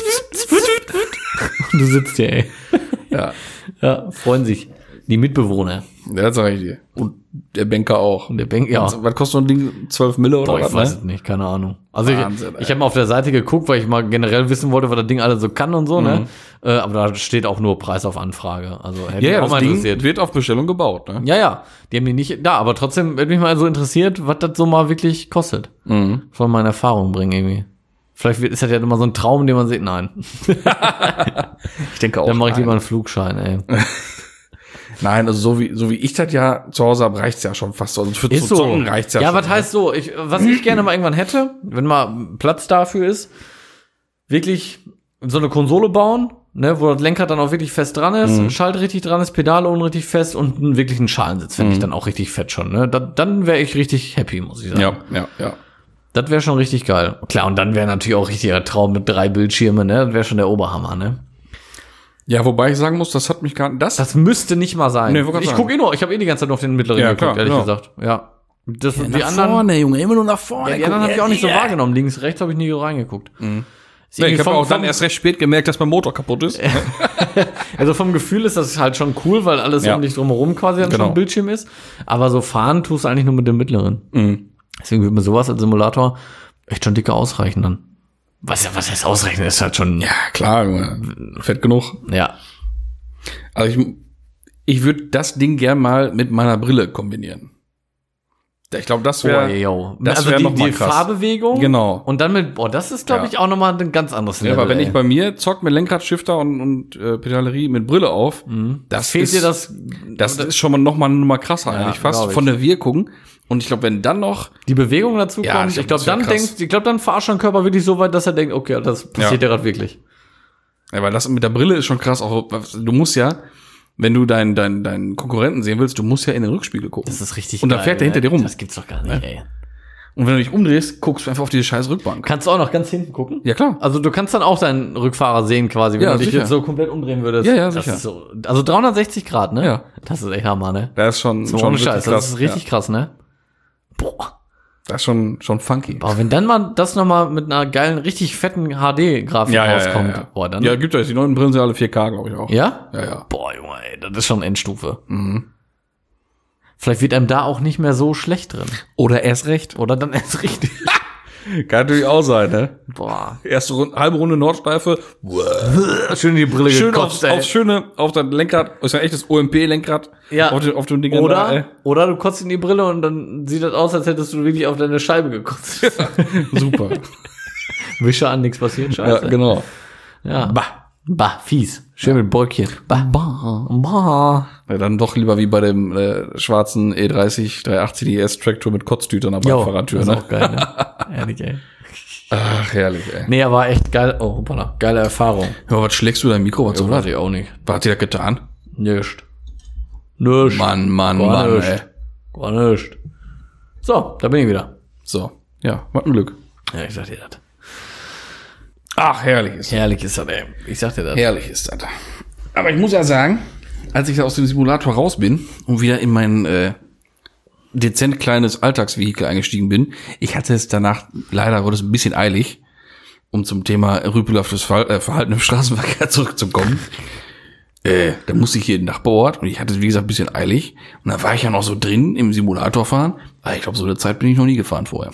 du sitzt hier, ey. Ja, freuen sich. Die Mitbewohner. Ja, das sag ich dir. Und der Banker auch. Und der Banker, ja. Was kostet so ein Ding? 12 Mille oder was? Ich weiß es nicht, keine Ahnung. Also Wahnsinn, ich habe mal auf der Seite geguckt, weil ich mal generell wissen wollte, was das Ding alles so kann und so, ne? Aber da steht auch nur Preis auf Anfrage. Also hätte mich auch mal interessiert. Wird auf Bestellung gebaut, ne? Ja. Die haben die nicht da, aber trotzdem hätte mich mal so interessiert, was das so mal wirklich kostet. Soll mal in Erfahrung bringen irgendwie. Vielleicht ist das ja immer so ein Traum, den man sieht. Nein. Ich denke auch. Dann mache ich lieber einen Flugschein, ey. Nein, also so wie ich das ja zu Hause habe, reicht's ja schon fast. Also für ist zu zocken so. reicht's ja schon. Ja, was ne? heißt so? Was ich gerne mal irgendwann hätte, wenn mal Platz dafür ist, wirklich so eine Konsole bauen, ne, wo das Lenkrad dann auch wirklich fest dran ist, Schalt richtig dran ist, Pedale unten richtig fest und wirklich einen Schalensitz fände ich dann auch richtig fett schon. Ne? Dann wäre ich richtig happy, muss ich sagen. Ja. Das wäre schon richtig geil. Klar, und dann wäre natürlich auch richtiger Traum mit 3 Bildschirmen, ne? Das wäre schon der Oberhammer, ne? Ja, wobei ich sagen muss, das hat mich gar nicht. Das müsste nicht mal sein. Nee, ich gucke ich habe die ganze Zeit nur auf den mittleren geguckt, klar, ehrlich genau. gesagt. Ja. Das, Ja, die nach anderen, vorne, Junge, immer nur nach vorne. Ja, die anderen habe ich auch nicht so wahrgenommen. Links, rechts habe ich nie reingeguckt. Nee, ich habe auch dann erst recht spät gemerkt, dass mein Motor kaputt ist. Also vom Gefühl ist das halt schon cool, weil alles um dich drumherum quasi schon ein Bildschirm ist. Aber so fahren tust du eigentlich nur mit dem mittleren. Deswegen würde mir sowas als Simulator echt schon dicke ausreichen dann. Was heißt ausreichen? Ist halt schon. Ja, klar, Junge. Fett genug. Ja. Also ich würde das Ding gern mal mit meiner Brille kombinieren. Ich glaube, das Boah, wäre yo. das Also wär die, noch mal die krass. Fahrbewegung. Genau. Und dann mit, das ist, glaube Ja. ich, auch nochmal ein ganz anderes Ja, Level. aber wenn ey. ich bei mir zock mit Lenkradshifter und Pedalerie mit Brille auf, das Fehlt ist, dir das ist schon mal noch mal eine Nummer krasser Ja, eigentlich fast glaub ich. von der Wirkung. Und ich glaube, wenn dann noch, die Bewegung dazu Ja, kommt, ich ich glaub, glaube, das wär krass. dann verarscht dein Körper wirklich so weit, dass er denkt, okay, das passiert ja gerade wirklich. ja, weil das mit der Brille ist schon krass, auch du musst ja, wenn du deinen Konkurrenten sehen willst, du musst ja in den Rückspiegel gucken. Das ist richtig Und dann geil, fährt der hinter dir rum. Das gibt's doch gar nicht, ey. Und wenn du dich umdrehst, guckst du einfach auf diese scheiß Rückbank. Kannst du auch noch ganz hinten gucken? Ja, klar. Also du kannst dann auch deinen Rückfahrer sehen quasi, wenn Ja, du dich sicher. jetzt so komplett umdrehen würdest. Ja, ja, das sicher. ist so, also 360 Grad, ne? Ja. Das ist echt Hammer, ne? Das ist schon So schon ohne wirklich Scheiß, das ist richtig krass, ne? Boah. Ja. Das ist schon funky. Aber wenn dann mal das nochmal mit einer geilen, richtig fetten HD-Grafik rauskommt, boah, dann. Ja, gibt es. Die neuen Brillen sind alle 4K, glaube ich auch. Ja? Ja, ja. Boah, Junge, ey, das ist schon Endstufe. Vielleicht wird einem da auch nicht mehr so schlecht drin. Oder erst recht. Oder dann erst richtig. Kann natürlich auch sein, ne? Boah. Erste Runde, halbe Runde Nordschleife. Schön in die Brille Schön gekotzt, auf das Lenkrad, ist ja echtes OMP-Lenkrad. Ja. Auf dem Ding. Da, ey. Oder du kotzt in die Brille und dann sieht das aus, als hättest du wirklich auf deine Scheibe gekotzt. Super. Wische an, nichts passiert, scheiße. Ja, genau. Ja. Bah, fies. Schön mit Bäukchen. Bah. Ja, dann doch lieber wie bei dem schwarzen E30 380 DS Traktor mit Kotztütern an der Fahrradtür, ist ne? auch geil, ne? Ehrlich, ey. Ach, herrlich, ey. Nee, aber echt geil. Oh, hoppala. Geile Erfahrung. Ja, was schlägst du dein Mikro? Was soll das? Weiß ich auch nicht. Was hat dir das getan? Nicht. Mann, Gar nicht. ey. Gar nicht. So, da bin ich wieder. So, ja, was ein Glück. Ja, ich sag dir das. Ach, herrlich ist das. Herrlich ist das, ey. Ich sag dir das. Herrlich ist das. Aber ich muss ja sagen, als ich aus dem Simulator raus bin und wieder in mein dezent kleines Alltagsvehikel eingestiegen bin, ich hatte es danach, leider wurde es ein bisschen eilig, um zum Thema rüpelhaftes Verhalten im Straßenverkehr zurückzukommen. Da musste ich hier in den Nachbarort und ich hatte es, wie gesagt, ein bisschen eilig. Und da war ich ja noch so drin im Simulator fahren. Aber ich glaube, so eine Zeit bin ich noch nie gefahren vorher.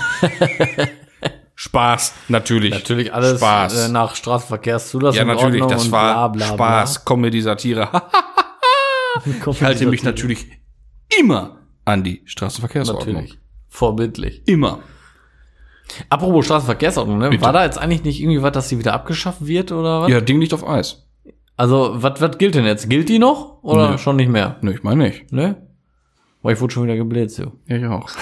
Spaß, natürlich. Natürlich alles Spaß. nach Straßenverkehrszulassung. Ja, natürlich, Ordnung das und war bla, bla, Spaß, Comedy-Satire. bla. Ich halte mich natürlich immer an die Straßenverkehrsordnung. Natürlich. Vorbildlich. Immer. Apropos Straßenverkehrsordnung, ne? Bitte. War da jetzt eigentlich nicht irgendwie was, dass die wieder abgeschafft wird oder was? Ja, Ding liegt auf Eis. Also, was gilt denn jetzt? Gilt die noch oder Nö. schon nicht mehr? Nö, ich meine nicht. Ne? Weil ich wurde schon wieder gebläht, so. Ja, ich auch.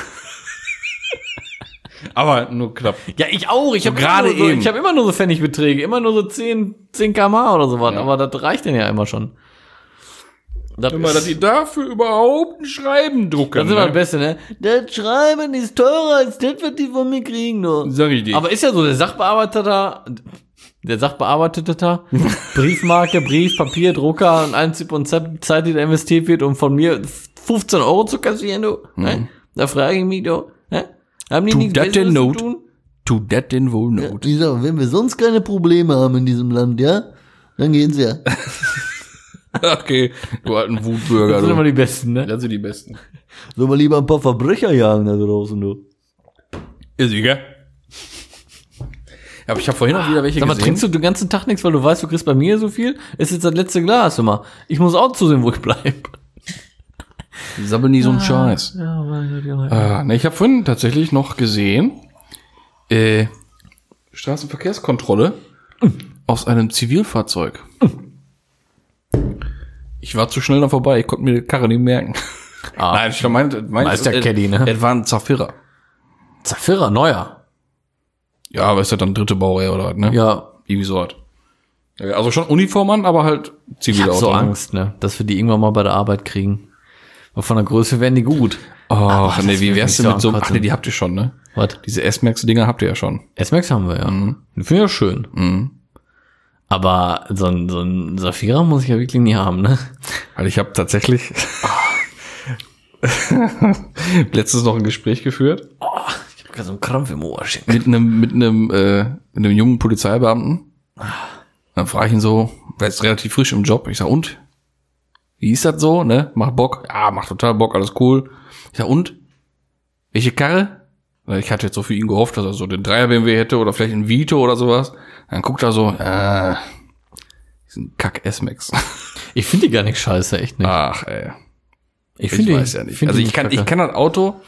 Aber nur knapp. Ja, ich auch. Ich So habe gerade gerade eben. Ich habe immer nur so Pfennigbeträge, immer nur so 10 km/h oder sowas, Ja. aber das reicht denn ja immer schon. Das Immer, dass die dafür überhaupt ein Schreiben drucken. das ist immer das Beste, ne? Das Schreiben ist teurer als das, was die von mir kriegen, nur. Sag ich dir. Aber ist ja so, der Sachbearbeiter da, Briefmarke, Brief, Papier, Drucker und allen Zip und Zeit, die da investiert wird, um von mir 15 € zu kassieren, du. Ne? Da frage ich mich, du. Ne? Haben die Tut nichts das denn Besseres zu Not? tun? Tut das denn wohl Not? Ich sag, wenn wir sonst keine Probleme haben in diesem Land, ja, dann gehen's ja. Okay, du alten Wutbürger. Das sind immer Du. die Besten, ne? Das sind die Besten. Sollen wir lieber ein paar Verbrecher jagen da draußen, du. Ist sicher. Ja, aber ich habe vorhin auch wieder welche Sag mal, gesehen. trinkst du den ganzen Tag nichts, weil du weißt, du kriegst bei mir so viel? Ist jetzt das letzte Glas, immer. Ich muss auch zusehen, wo ich bleibe. Sammel nie so einen Scheiß. Ja, mein Gott, ja. Ne, ich habe vorhin tatsächlich noch gesehen, Straßenverkehrskontrolle aus einem Zivilfahrzeug. Ich war zu schnell da vorbei, ich konnte mir die Karre nicht merken. Nein, ich meinte, Meister Caddy, ne? Es war ein Zafira. Zafira, neuer. Ja, aber ist ja dann dritte Baureihe oder was, ne? Ja. Irgendwie so was. Ja, also schon Uniform an, aber halt Ich Zivilauto. hab so ne? Angst, ne, dass wir die irgendwann mal bei der Arbeit kriegen. Und von der Größe werden die gut. Ach, das nee, wie will wär's mich denn so mit so einem, ach ankotzen. nee, die habt ihr schon, ne? Was? Diese S-Max-Dinger habt ihr ja schon. S-Max haben wir, ja. Die finde ich ja schön. Aber so ein Safira muss ich ja wirklich nie haben, ne? Weil ich habe tatsächlich letztens noch ein Gespräch geführt Ich hab gerade so einen Krampf im Oberschenkel. mit einem jungen Polizeibeamten. Dann frage ich ihn so, der ist relativ frisch im Job. Ich sag, und? Wie ist das so, ne? Macht Bock? Ja, macht total Bock, alles cool. Ich sag, und? Welche Karre? Weil ich hatte jetzt so für ihn gehofft, dass er so den 3er BMW hätte oder vielleicht ein Vito oder sowas. Dann guckt er so, diesen Kack S-Max. Ich finde die gar nicht scheiße, echt nicht. Ach, ey. Ich Ich weiß ja nicht. Also ich kann das Auto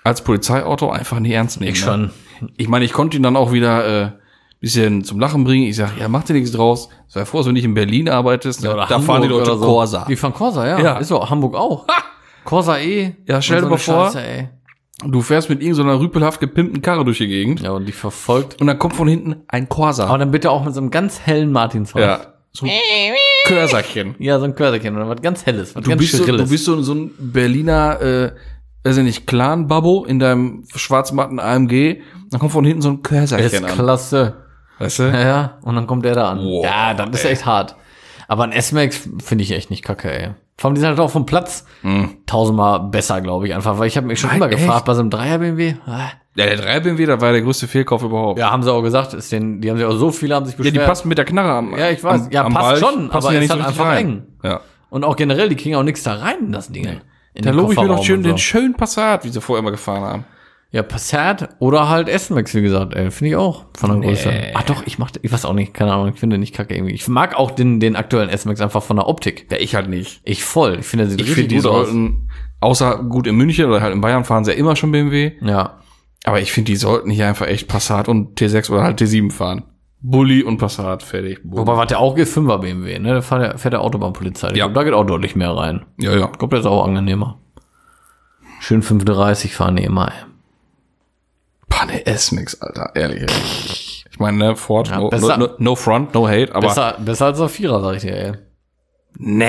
als Polizeiauto einfach nicht ernst nehmen. Ich schon. Ne? Ich meine, ich konnte ihn dann auch wieder bisschen zum Lachen bringen. Ich sag, ja, mach dir nichts draus. Sei froh, dass du nicht in Berlin arbeitest. Ja, oder da fahren die Leute so. Corsa. Die fahren Corsa, ja. Ja. Ist so, Hamburg auch. Corsa Ja, stell dir Und mal so eine vor, Scheiße, ey. du fährst mit irgendeiner rüpelhaft gepimpten Karre durch die Gegend Ja, und die verfolgt. und dann kommt von hinten ein Corsa. Aber dann bitte auch mit so einem ganz hellen Martinshorn. Ja, so ein Körserchen. Ja, so ein Körserchen oder was ganz Helles, was Du ganz bist Schrilles. so ein Berliner, weiß ich nicht, Clan-Babbo in deinem schwarzmatten AMG. Dann kommt von hinten so ein Das Körserchen ist an. klasse. Weißt du? Ja, und dann kommt der da an. Wow, ja, das ist echt hart. Aber ein S-Max finde ich echt nicht kacke, ey. Vor allem, die sind halt auch vom Platz tausendmal besser, glaube ich, einfach. Weil ich habe mich schon immer Echt? gefragt, bei so einem 3er BMW. Ja, der 3 BMW, das war der größte Fehlkauf überhaupt. Ja, haben sie auch gesagt, die haben sich auch so viele haben sich Ja, beschwert. die passen mit der Knarre am Ja, ich weiß. Ja, am passt Balch, schon, passen aber ja ist nicht halt so richtig einfach rein. eng. Ja. Und auch generell, die kriegen auch nichts da rein in das Ding. In Da den lobe ich mir doch Kofferraum schön und den so. schönen Passat, wie sie vorher immer gefahren haben. Ja, Passat oder halt S-Max, wie gesagt, ey. Finde ich auch von der Größe. Ach doch, ich weiß auch nicht, keine Ahnung, ich finde nicht kacke irgendwie. Ich mag auch den aktuellen S-Max einfach von der Optik. Ja, ich halt nicht. Ich voll. Ich finde, der sieht Ich richtig finde, die gut aus. sollten, außer gut in München oder halt in Bayern fahren sie ja immer schon BMW. Ja. Aber ich finde, die sollten hier einfach echt Passat und T6 oder halt T7 fahren. Bulli und Passat, fertig. Boom. Wobei, was der auch geht, 5er BMW, ne? Da fährt der Autobahnpolizei. Ich Ja. glaub, da geht auch deutlich mehr rein. Ja, ja. Ich glaube, der ist auch angenehmer. Schön 530 fahren die immer, ey. Boah, ne S-Mix, Alter, ehrlich. Ey. Ich meine, ne, Ford, Ja, no, besser- no front, no hate, aber Besser als der 4er, sag ich dir, ey. ne.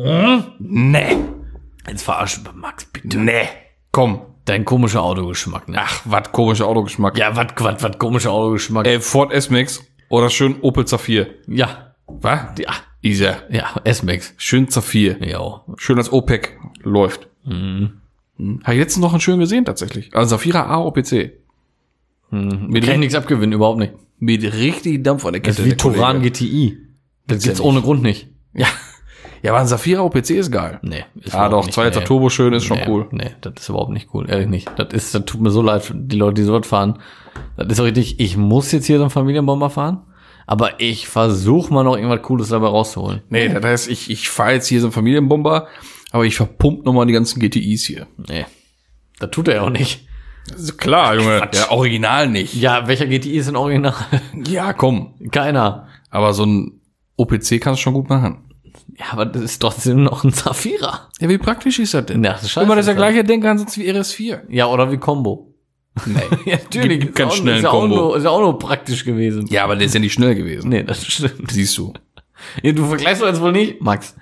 Ne. Jetzt verarschen wir Max, bitte. Ne. Komm. Dein komischer Autogeschmack, ne? Ach, was komischer Autogeschmack. Ja, was komischer Autogeschmack. Ford S-Max oder schön Opel Zafir. Ja. Was? Ja. Isa. Ja, S-Max. Schön Zafir. Ja. Schön als OPEC läuft. Habe ich letztens noch einen schön gesehen, tatsächlich. Also Safira AOPC. Mit kann ich nichts abgewinnen, überhaupt nicht. Mit richtig Dampf an der Das Kette. ist wie der Kollege. Turan GTI. Das gibt's ja ohne Grund nicht. Ja. Ja, aber ein Safira OPC ist geil. Nee. Ist Ah, überhaupt doch, nicht, 2 Liter nee. Turbo schön ist schon Nee, cool. Nee, das ist überhaupt nicht cool. Ehrlich nicht. Das tut mir so leid, die Leute, die so was fahren. Das ist so richtig, ich muss jetzt hier so einen Familienbomber fahren, aber ich versuche mal noch irgendwas Cooles dabei rauszuholen. Nee, das heißt, ich fahre jetzt hier so einen Familienbomber, aber ich verpump nochmal die ganzen GTIs hier. Nee. Das tut er ja auch nicht. Das ist klar, Junge. Ja, original nicht. Ja, welcher GTI ist denn original? Ja, komm. Keiner. Aber so ein OPC kannst du schon gut machen. Ja, aber das ist trotzdem noch ein Safira. Ja, wie praktisch ist das denn? Ja, das ist Guck mal, das ist der scheiße. gleiche Denkansatz wie RS4. Ja, oder wie Combo. Nee. Ja, natürlich. Gibt ganz Ist auch- schnell ist einen ja auch Combo. nur- Ist ja auch nur praktisch gewesen. Ja, aber der ist ja nicht schnell gewesen. Nee, das stimmt. Siehst du. Ja, du vergleichst doch jetzt wohl nicht, Max.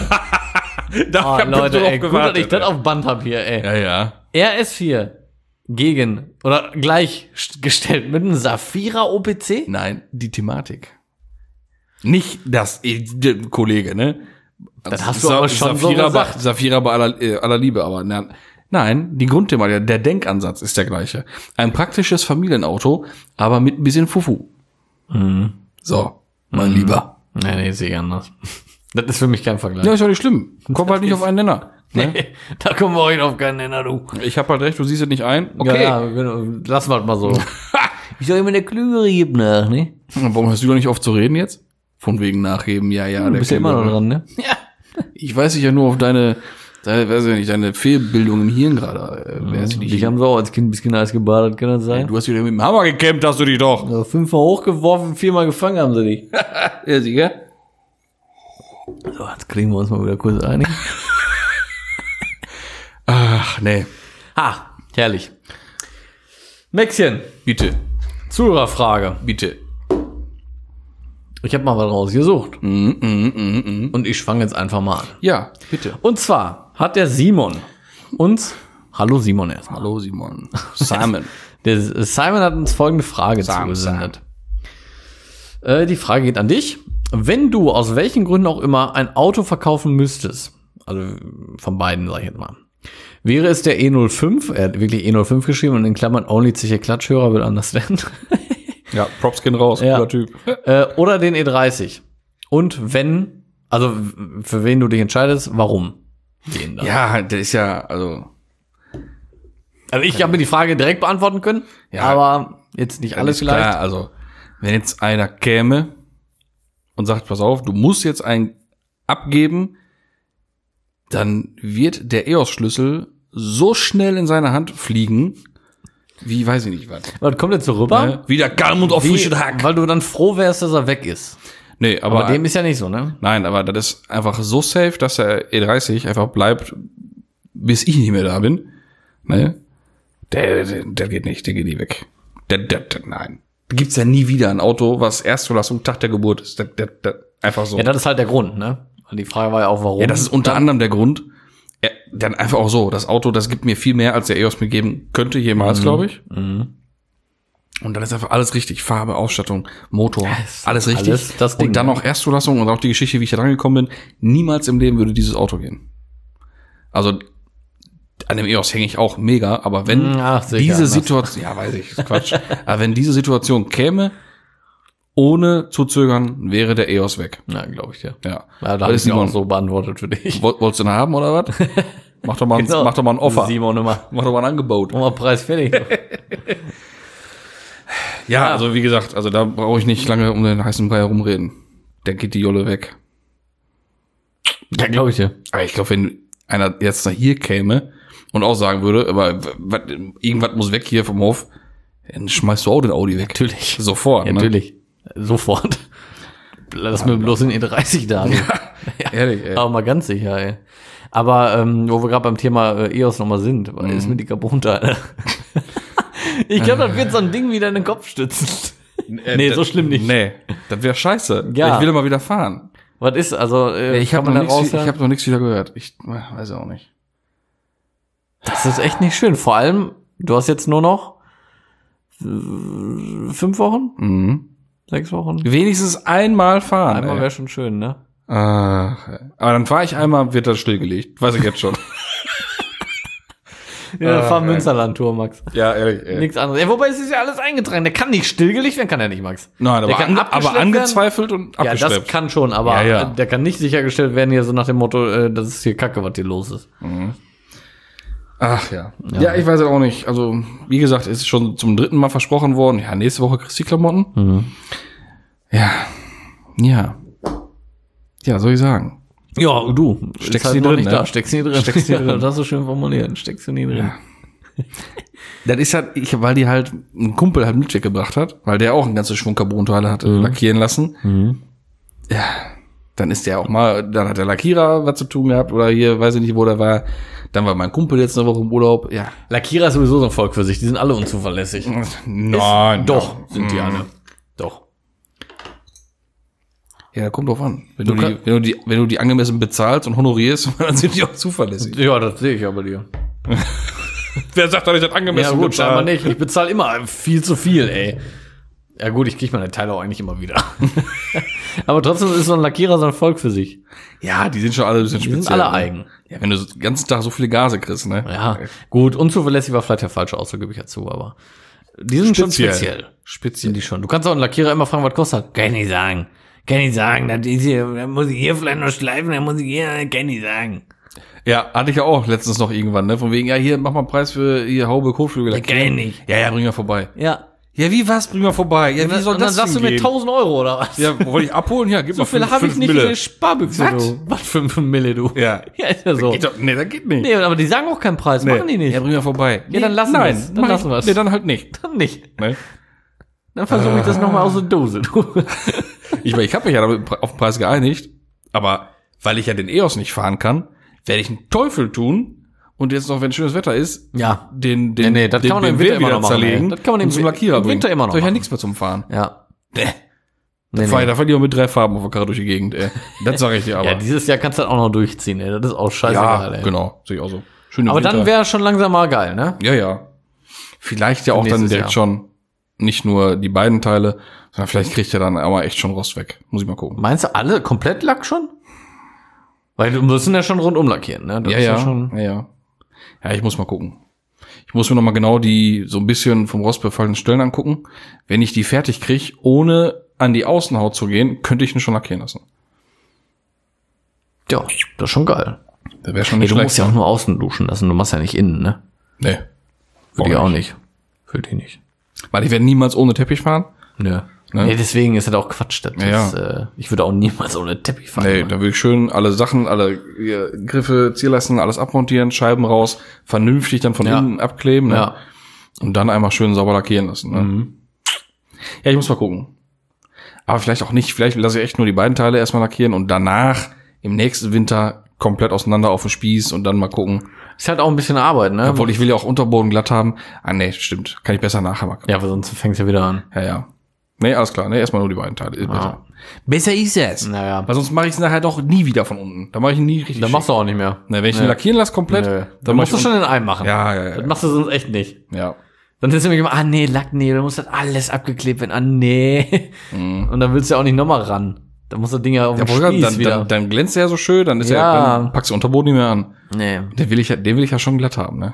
Da Oh, Leute, ey, gut, dass ich das auf Band hab hier, ey. Ja, ja. RS4 gegen oder gleichgestellt mit einem Safira OPC? Nein, die Thematik. Nicht das, der Kollege, ne? Das hast du aber schon so gesagt. Safira bei aller Liebe, aber nein, die Grundthematik, der Denkansatz ist der gleiche. Ein praktisches Familienauto, aber mit ein bisschen Fufu. So, mein Lieber. Nee, sehe ich anders. Das ist für mich kein Vergleich. Ja, ist ja nicht schlimm. Kommt halt nicht auf einen Nenner. Ne? Da kommen wir heute auf keinen Nenner, du. Ich hab halt recht, du siehst es nicht ein. Okay. Ja, lassen wir halt mal so. Ich soll immer der Klügere gibt nach, ne? Warum hörst du doch nicht auf zu reden jetzt? Von wegen nachheben, ja, Du bist ja immer noch dran, ne? Ich weiß dich ja nur auf deine weiß ich nicht, deine Fehlbildung im Hirn gerade. Dich haben sie auch als Kind ein bisschen Eis gebadet, kann das sein? Du hast wieder mit dem Hammer gekämpft, hast du dich doch. Ja, 5-mal hochgeworfen, 4-mal gefangen haben sie dich. Ja, sicher. So, jetzt kriegen wir uns mal wieder kurz einig. Ach, nee. Herrlich. Maxchen, Bitte, Zuhörerfrage. bitte. Ich habe mal was rausgesucht. Und ich fange jetzt einfach mal an. Ja, bitte. Und zwar hat der Simon uns, hallo Simon erstmal. Hallo Simon. Simon. Der Simon hat uns folgende Frage zugesendet. Die Frage geht an dich. Wenn du aus welchen Gründen auch immer ein Auto verkaufen müsstest, also von beiden, sag ich jetzt mal, wäre es der E05, er hat wirklich E05 geschrieben und in Klammern only sicher Klatschhörer will understand, Ja, Props gehen raus, Ja. cooler Typ. oder den E30. Und wenn, also für wen du dich entscheidest, warum den dann? Ja, der ist ja, also Ich habe mir die Frage direkt beantworten können, Ja. aber jetzt nicht alles ist vielleicht. klar, also wenn jetzt einer käme und sagt, pass auf, du musst jetzt einen abgeben, dann wird der EOS-Schlüssel so schnell in seiner Hand fliegen, wie weiß ich nicht was. Was kommt jetzt so rüber? Ne? Wie der Galmund auf frischen Hack. Weil du dann froh wärst, dass er weg ist. Nee, Aber dem ist ja nicht so, ne? nein, aber das ist einfach so safe, dass der E30 einfach bleibt, bis ich nicht mehr da bin. Ne? Der geht nicht, der geht nie weg. Nein. Gibt's ja nie wieder ein Auto, was Erstzulassung Tag der Geburt ist. Einfach so. Ja, das ist halt der Grund, ne? Und die Frage war ja auch, warum. Ja, das ist unter anderem der Grund. Dann einfach auch so, das Auto, das gibt mir viel mehr, als der EOS mir geben könnte, jemals, glaube ich. Und dann ist einfach alles richtig. Farbe, Ausstattung, Motor, alles richtig. Alles das Ding, und dann noch Erstzulassung und auch die Geschichte, wie ich da dran gekommen bin. Niemals im Leben würde dieses Auto gehen. Also, an dem EOS hänge ich auch mega, aber wenn diese Situation, ja, weiß ich, ist Quatsch. Aber wenn diese Situation käme, ohne zu zögern, wäre der EOS weg. Ja, glaube ich, ja. Ja. Da habe ich auch so beantwortet für dich. Wolltest du ihn haben, oder was? Mach doch mal, Genau. mach doch mal ein Offer. Simon immer. Mach doch mal ein Angebot. Mal Preis fertig. Ja, also wie gesagt, also da brauche ich nicht lange um den heißen Brei herumreden. Der geht die Jolle weg. Ja, glaube ich, ja. Aber ich glaube, wenn einer jetzt da hier käme und auch sagen würde, aber irgendwas muss weg hier vom Hof, dann schmeißt du auch den Audi weg. Natürlich. Sofort. Ja, ne? natürlich. Sofort. Lass mir bloß den E30 da. Ja, ehrlich, ey. Aber mal ganz sicher, ey. Aber wo wir gerade beim Thema EOS nochmal sind, weil ist mit die Carbon-Teile. Ich glaube, das wird so ein Ding wieder in den Kopf stützen. Nee, so schlimm nicht. Nee, das wäre scheiße. Ja. Ich will immer wieder fahren. Was ist, also, Ich kann habe man da noch raushören? nichts wieder gehört. Ich weiß auch nicht. Das ist echt nicht schön. Vor allem, du hast jetzt nur noch 5 Wochen? 6 Wochen? Wenigstens einmal fahren. Einmal ey. wäre schon schön, ne? Ach, aber dann fahre ich einmal, wird das stillgelegt. Weiß ich jetzt schon. Ja, fahr Münsterland-Tour, Max. Ja, ehrlich. Ey. Nichts anderes. Ja, wobei es ist ja alles eingetragen. Der kann nicht stillgelegt werden, kann er nicht, Max. Nein, Der aber, kann abgeschleppt aber angezweifelt und Ja, abgeschleppt. das kann schon, aber Ja. der kann nicht sichergestellt werden hier so nach dem Motto, das ist hier Kacke, was hier los ist. Ach ja. Ja, ich weiß es auch nicht. Also, wie gesagt, es ist schon zum 3. Mal versprochen worden. Ja, nächste Woche kriegst du die Klamotten. Ja. Ja. Ja, soll ich sagen. Ja, du. Steckst ist die noch drin, nicht ne? da. Steckst nie drin. Steckst nie drin. Das hast du schön formuliert. Steckst du nie drin. Das ist halt, weil die halt ein Kumpel halt mitgebracht hat, weil der auch einen ganzen Schwung Carbon-Teile hat lackieren lassen. Ja. Dann ist der auch mal, dann hat der Lackierer was zu tun gehabt oder hier, weiß ich nicht, wo der war. Dann war mein Kumpel jetzt eine Woche im Urlaub. Ja. Lackierer ist sowieso so ein Volk für sich. Die sind alle unzuverlässig. Nein. Doch, sind die alle. Doch. Ja, kommt drauf an. Wenn du die angemessen bezahlst und honorierst, dann sind die auch zuverlässig. Ja, das sehe ich aber dir. Wer sagt doch nicht, das angemessen Ja gut, scheinbar nicht. Ich bezahle immer viel zu viel, ey. Ja gut, ich kriege meine Teile auch eigentlich immer wieder. Aber trotzdem ist so ein Lackierer so ein Volk für sich. Ja, die sind schon alle ein bisschen speziell. Die sind alle ne? eigen. Ja, wenn du den ganzen Tag so viele Gase kriegst, ne? Ja, gut, unzuverlässig war vielleicht der falsche Ausdruck, gebe ich ja zu, aber die sind schon speziell. Sind die schon. Du kannst auch einen Lackierer immer fragen, was kostet. Kann ich nicht sagen. Das ist hier, da muss ich hier vielleicht noch schleifen, da muss ich hier, kann ich nicht sagen. Ja, hatte ich ja auch letztens noch irgendwann, ne? Von wegen, ja, hier, mach mal einen Preis für hier Haube, Kotflügel. Ja, kann ich nicht. Ja, bring mal vorbei. Ja. Ja, wie was? Bring mal vorbei. Ja, wie soll Und dann das sagst du denn mir gehen? 1.000 Euro oder was? Ja, wollte ich abholen? Ja, gib So mal viel 5 habe ich nicht in Mille. der Sparbüchse, Was? du. Was für 5 Mille, du? Ja. Ja, ist ja so. Geht doch, nee, das geht nicht. Nee, aber die sagen auch keinen Preis, machen die nicht. Ja, bring mal vorbei. Ja, dann lassen Nein, wir's. Dann lassen wir's. Nee, dann halt nicht. Dann nicht. Ne? Dann versuche ich das nochmal aus der Dose, du. Ich habe mich ja damit auf den Preis geeinigt, aber weil ich ja den EOS nicht fahren kann, werde ich einen Teufel tun und jetzt noch, wenn schönes Wetter ist, Ja. den Nee, das kann man im Winter immer noch machen, zerlegen ey. Das kann man im und zum Lackierer im Winter bringen. immer noch Soll ich ja machen. nichts mehr zum Fahren. Ja. Nee. Nee, Da fahr ich auch mit 3 Farben auf der Karre durch die Gegend, ey. Das sage ich dir aber. Ja, dieses Jahr kannst du das auch noch durchziehen, ey. Das ist auch scheißegal, ey. genau. Sehe ich auch so. Schöne Aber Winter. dann wäre schon langsam mal geil, ne? Ja. Vielleicht ja auch dann nächstes direkt Jahr. schon nicht nur die beiden Teile, sondern vielleicht kriegt er dann aber echt schon Rost weg. Muss ich mal gucken. Meinst du alle komplett Lack schon? Weil du musst ihn ja schon rundum lackieren, ne? Das ist ja schon. Ja, ich muss mal gucken. Ich muss mir noch mal genau die so ein bisschen vom Rost befallenen Stellen angucken. Wenn ich die fertig kriege, ohne an die Außenhaut zu gehen, könnte ich ihn schon lackieren lassen. Ja, das ist schon geil. Das wäre schon Nee, nicht du schlecht. musst ja auch nur außen duschen lassen. Du machst ja nicht innen, ne? Nee. Für die auch nicht. Für die nicht. Weil ich werde niemals ohne Teppich fahren. Nö. Ne? Nee, deswegen ist das auch Quatsch. Das Ja. ist, ich würde auch niemals ohne Teppich fahren. Nee, da will ich schön alle Sachen, alle Griffe, Zierleisten, alles abmontieren, Scheiben raus, vernünftig dann von Ja. innen abkleben, ne? Ja. Und dann einmal schön sauber lackieren lassen, ne? Ja, ich muss mal gucken. Aber vielleicht auch nicht, vielleicht lasse ich echt nur die beiden Teile erstmal lackieren und danach im nächsten Winter komplett auseinander auf den Spieß und dann mal gucken. Ist halt auch ein bisschen Arbeit, ne? Obwohl, ich will ja auch Unterboden glatt haben. Ah, nee, stimmt. Kann ich besser nachher machen. Ja, aber sonst fängt's ja wieder an. Ja. Nee, alles klar. Nee, erstmal nur die beiden Teile. Ist besser. Besser ist es. Naja. Weil sonst mache ich es nachher doch nie wieder von unten. Da mache ich ihn nie richtig Dann machst du auch nicht mehr. Ne, wenn ich ihn lackieren lasse komplett, Nö. dann Dann mach musst du ich schon in einem machen. Ja. Das machst du sonst echt nicht. Ja. Dann ist nämlich immer, nee, Lack, nee, dann muss das alles abgeklebt werden. Nee. Und dann willst du ja auch nicht nochmal ran. Dann muss das Ding ja auf den Spieß wieder. Dann glänzt er ja so schön, dann ist Ja. dann packst du Unterboden nicht mehr an. Nee. Den will ich ja schon glatt haben, ne?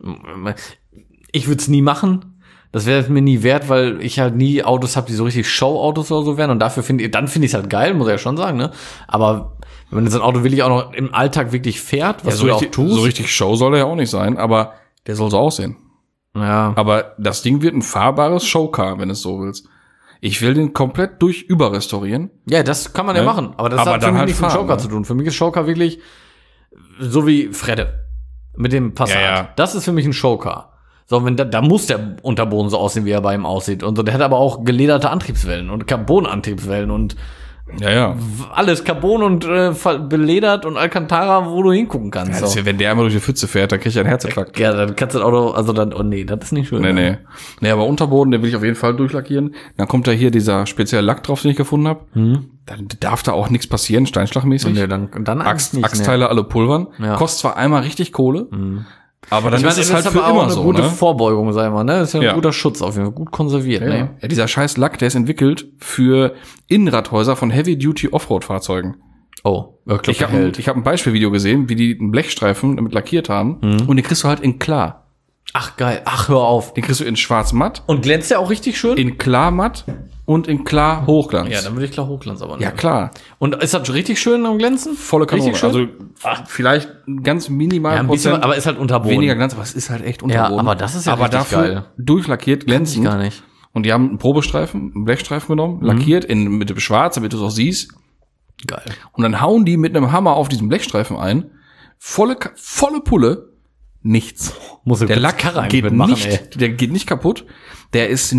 Ich würde es nie machen. Das wäre mir nie wert, weil ich halt nie Autos habe, die so richtig Show-Autos oder so wären. Und dafür finde ich es halt geil, muss ich ja schon sagen, ne? Aber wenn so ein Auto wirklich auch noch im Alltag wirklich fährt, was so du ja auch richtig, tust. so richtig Show soll er ja auch nicht sein, aber der soll so aussehen. Ja. Aber das Ding wird ein fahrbares Showcar, wenn du es so willst. Ich will den komplett überrestaurieren. Ja, das kann man ja Ne? machen. Aber das Aber hat für dann mich halt nichts mit fahren, Joker ne? zu tun. Für mich ist Joker wirklich so wie Fredde mit dem Passat. Ja. Das ist für mich ein Showcar. So, wenn da muss der Unterboden so aussehen, wie er bei ihm aussieht. Und so, der hat aber auch gelederte Antriebswellen und Carbon-Antriebswellen und Ja. alles Carbon und beledert und Alcantara, wo du hingucken kannst. Das ist So. ja, wenn der einmal durch die Pfütze fährt, dann krieg ich einen Herzinfarkt. Ja, dann kannst du das Auto, also dann, oh nee, das ist nicht schön. Nee. Nee, aber Unterboden, den will ich auf jeden Fall durchlackieren. Dann kommt da hier dieser spezielle Lack drauf, den ich gefunden habe. Dann darf da auch nichts passieren, steinschlagmäßig. Nee, dann eigentlich nicht, Achsteile alle pulvern. Ja. Kostet zwar einmal richtig Kohle, aber dann Ich meine, ist es halt für aber auch immer eine so, gute ne? Vorbeugung, sagen wir, ne? Das ist ja ein Ja. guter Schutz auf jeden Fall, gut konserviert, ne? Ja, dieser scheiß Lack, der ist entwickelt für Innenradhäuser von Heavy-Duty-Offroad-Fahrzeugen. Oh, Ich habe hab ein Beispielvideo gesehen, wie die einen Blechstreifen damit lackiert haben. Und den kriegst du halt in klar. Ach, geil. Ach, hör auf. Den kriegst du in schwarz-matt, Und glänzt der auch richtig schön? in klar-matt und in klar-Hochglanz. Ja, dann würde ich klar Hochglanz aber nehmen. Ja, klar. Und ist das richtig schön am Glänzen? Volle Kanone. Richtig schön? Also vielleicht ein ganz minimal Ja, ein bisschen, aber ist halt Unterboden. weniger Glanz, aber es ist halt echt Unterboden. aber das ist ja aber richtig dafür geil. durchlackiert, Ich glänzend. gar nicht. Und die haben einen Probestreifen, einen Blechstreifen genommen, lackiert mit dem Schwarz, damit du es auch siehst. Geil. Und dann hauen die mit einem Hammer auf diesen Blechstreifen ein. Volle Pulle. Nichts. Muss Der Lack geht der geht nicht kaputt. Der ist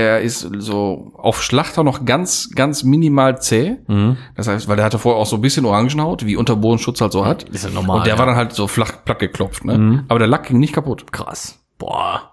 so auf Schlachter noch ganz, ganz minimal zäh. Das heißt, weil der hatte vorher auch so ein bisschen Orangenhaut, wie Unterbodenschutz halt so hat. Ist ja normal, Und der ja. war dann halt so flach, platt geklopft, ne? Aber der Lack ging nicht kaputt. Krass. Boah.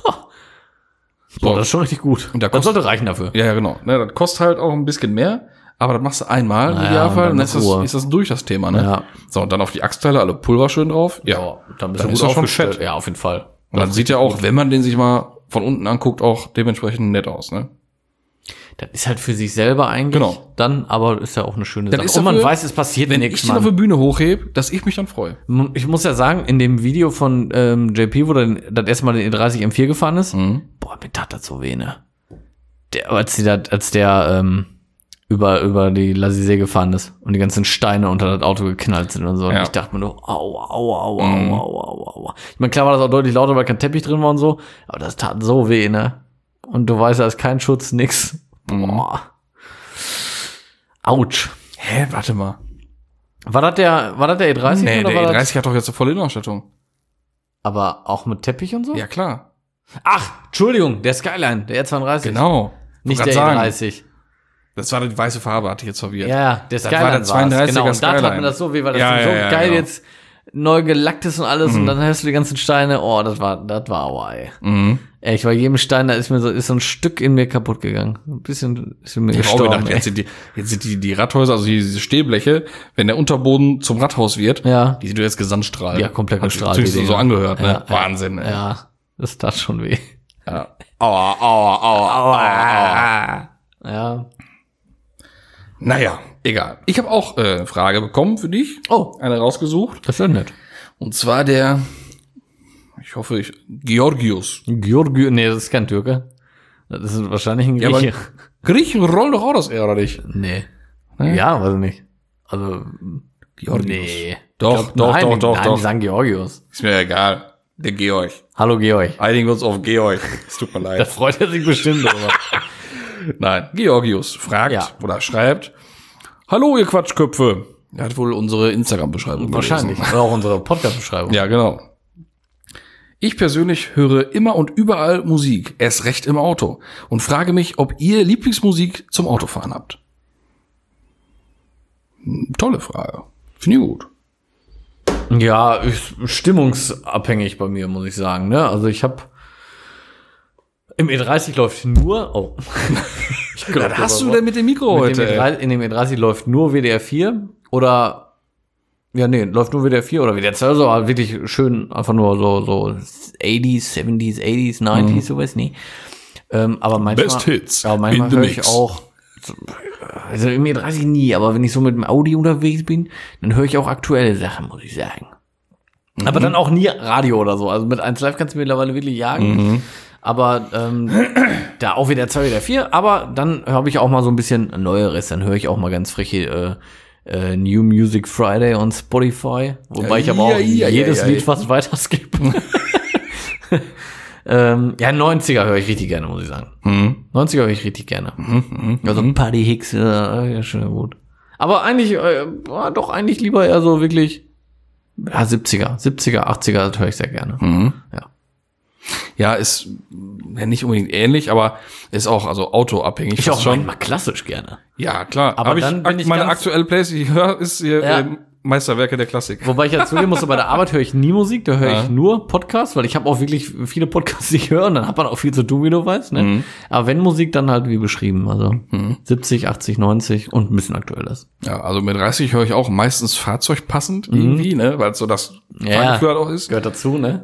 Boah, das ist schon richtig gut. Und der das kostet- sollte reichen dafür. Ja, genau. Ne, das kostet halt auch ein bisschen mehr. Aber das machst du einmal im Naja, Idealfall, und und dann dann Ruhe. ist das durch das Thema, ne? Ja. So, und dann auf die Achsteile alle Pulver schön drauf. Ja. Dann bist Dann du ist gut er schon aufgestellt. fett. Ja, auf jeden Fall. Und dann sieht ja auch, wenn man den sich mal von unten anguckt, auch dementsprechend nett aus, ne? Das ist halt für sich selber eigentlich. Genau. Dann, aber ist ja auch eine schöne Dann Sache. ist Und man dafür, weiß, es passiert Wenn nichts, ich den auf die Bühne hochhebe, dass ich mich dann freue. Ich muss ja sagen, in dem Video von JP, wo er das erste Mal den E30 M4 gefahren ist, boah, mir tat das so weh, ne? Als der über die Lasisee gefahren ist und die ganzen Steine unter das Auto geknallt sind und so. Ja. Und ich dachte mir nur, aua. Ich meine, klar war das auch deutlich lauter, weil kein Teppich drin war und so, aber das tat so weh, ne? Und du weißt, da ist kein Schutz, nix. Boah. Autsch. Hä, warte mal. War das der E30? Nee, oder der war E30 hat doch jetzt eine volle Innenausstattung. aber auch mit Teppich und so? Ja, klar. Ach, Entschuldigung, der Skyline, der R32. Genau. Nicht Wollte der grad E30. Das war die weiße Farbe, hatte ich jetzt verwirrt. Ja, der Das Skyline war der 32er Genau, und da tat Skyline. mir das so weh, weil das Ja, Ding so ja, geil genau. jetzt neu gelackt ist und alles und dann hörst du die ganzen Steine. Oh, das war aua, ey. Ey, ich war jedem Stein, da ist so ein Stück in mir kaputt gegangen. Ein bisschen ist in mir Ich habe auch gestorben. gedacht, jetzt sind die Radhäuser, also diese Stehbleche, wenn der Unterboden zum Rathaus wird, Ja. die sind jetzt gesandstrahlt. Ja, komplett Hat sich gestrahlt, natürlich die so Dinger. angehört, ne? Ja, Wahnsinn, ey. Ja, das tat schon weh. Ja. Aua. Ja. Naja, egal. Ich habe auch eine Frage bekommen für dich. Oh, Eine rausgesucht. das ist nett. Und zwar Georgios. Georgi, nee, das ist kein Türke. Das ist wahrscheinlich ein Ja, aber Grieche. Griechen rollen doch auch das R, oder nicht? Nee. Ne? Ja, weiß ich nicht. Also, Georgios. nee. Doch, Nein, doch. die sagen Georgios. Ist mir egal. Der Georg. Hallo Georg. Einigen wir uns auf Georg. Es tut mir Da leid. freut er sich bestimmt drüber. Nein, Georgius fragt oder schreibt, hallo ihr Quatschköpfe. Er hat wohl unsere Instagram-Beschreibung Wahrscheinlich. gelesen. Oder auch unsere Podcast-Beschreibung. Ja, genau. Ich persönlich höre immer und überall Musik, erst recht im Auto, und frage mich, ob ihr Lieblingsmusik zum Autofahren habt. Tolle Frage. Finde ich gut. Ja, ist stimmungsabhängig bei mir, muss ich sagen. Ne? Also ich habe im E30 läuft nur. Was hast du denn mit dem Mikro heute? In dem E30 läuft nur WDR 4 oder läuft nur WDR 4 oder WDR 2, also halt wirklich schön, einfach nur so 80s, 70s, 80s, 90s, sowas, nee. Aber manchmal, Best Hits. Ja, manchmal höre ich auch, also im E30 nie, aber wenn ich so mit dem Audi unterwegs bin, dann höre ich auch aktuelle Sachen, muss ich sagen. Aber dann auch nie Radio oder so. Also mit 1 Live kannst du mittlerweile wirklich jagen. Aber da auch wieder 2, wieder 4. Aber dann habe ich auch mal so ein bisschen Neueres. Dann höre ich auch mal ganz freche New Music Friday on Spotify. Wobei ich aber auch jedes Lied fast weiter skippe. 90er höre ich richtig gerne, muss ich sagen. 90er höre ich richtig gerne. Also Party Hicks, ja, schon gut. Aber eigentlich, eigentlich lieber eher so wirklich 70er, 80er, das höre ich sehr gerne. Ja. Ja, ist nicht unbedingt ähnlich, aber ist auch also autoabhängig. Ich auch schon mal klassisch gerne. Ja, klar. Aber dann bin ich meine aktuelle Playlist, die ich höre, ist hier Meisterwerke der Klassik. Wobei ich ja zugeben muss, bei der Arbeit höre ich nie Musik, da höre ich nur Podcasts, weil ich habe auch wirklich viele Podcasts, die ich höre, und dann hat man auch viel zu tun, wie du weißt. Ne? Aber wenn Musik, dann halt wie beschrieben, also 70, 80, 90 und ein bisschen aktuelles. Ja, also mit 30 höre ich auch meistens fahrzeugpassend irgendwie, ne, weil es so das Fahrgefühl halt auch ist. Gehört dazu, ne?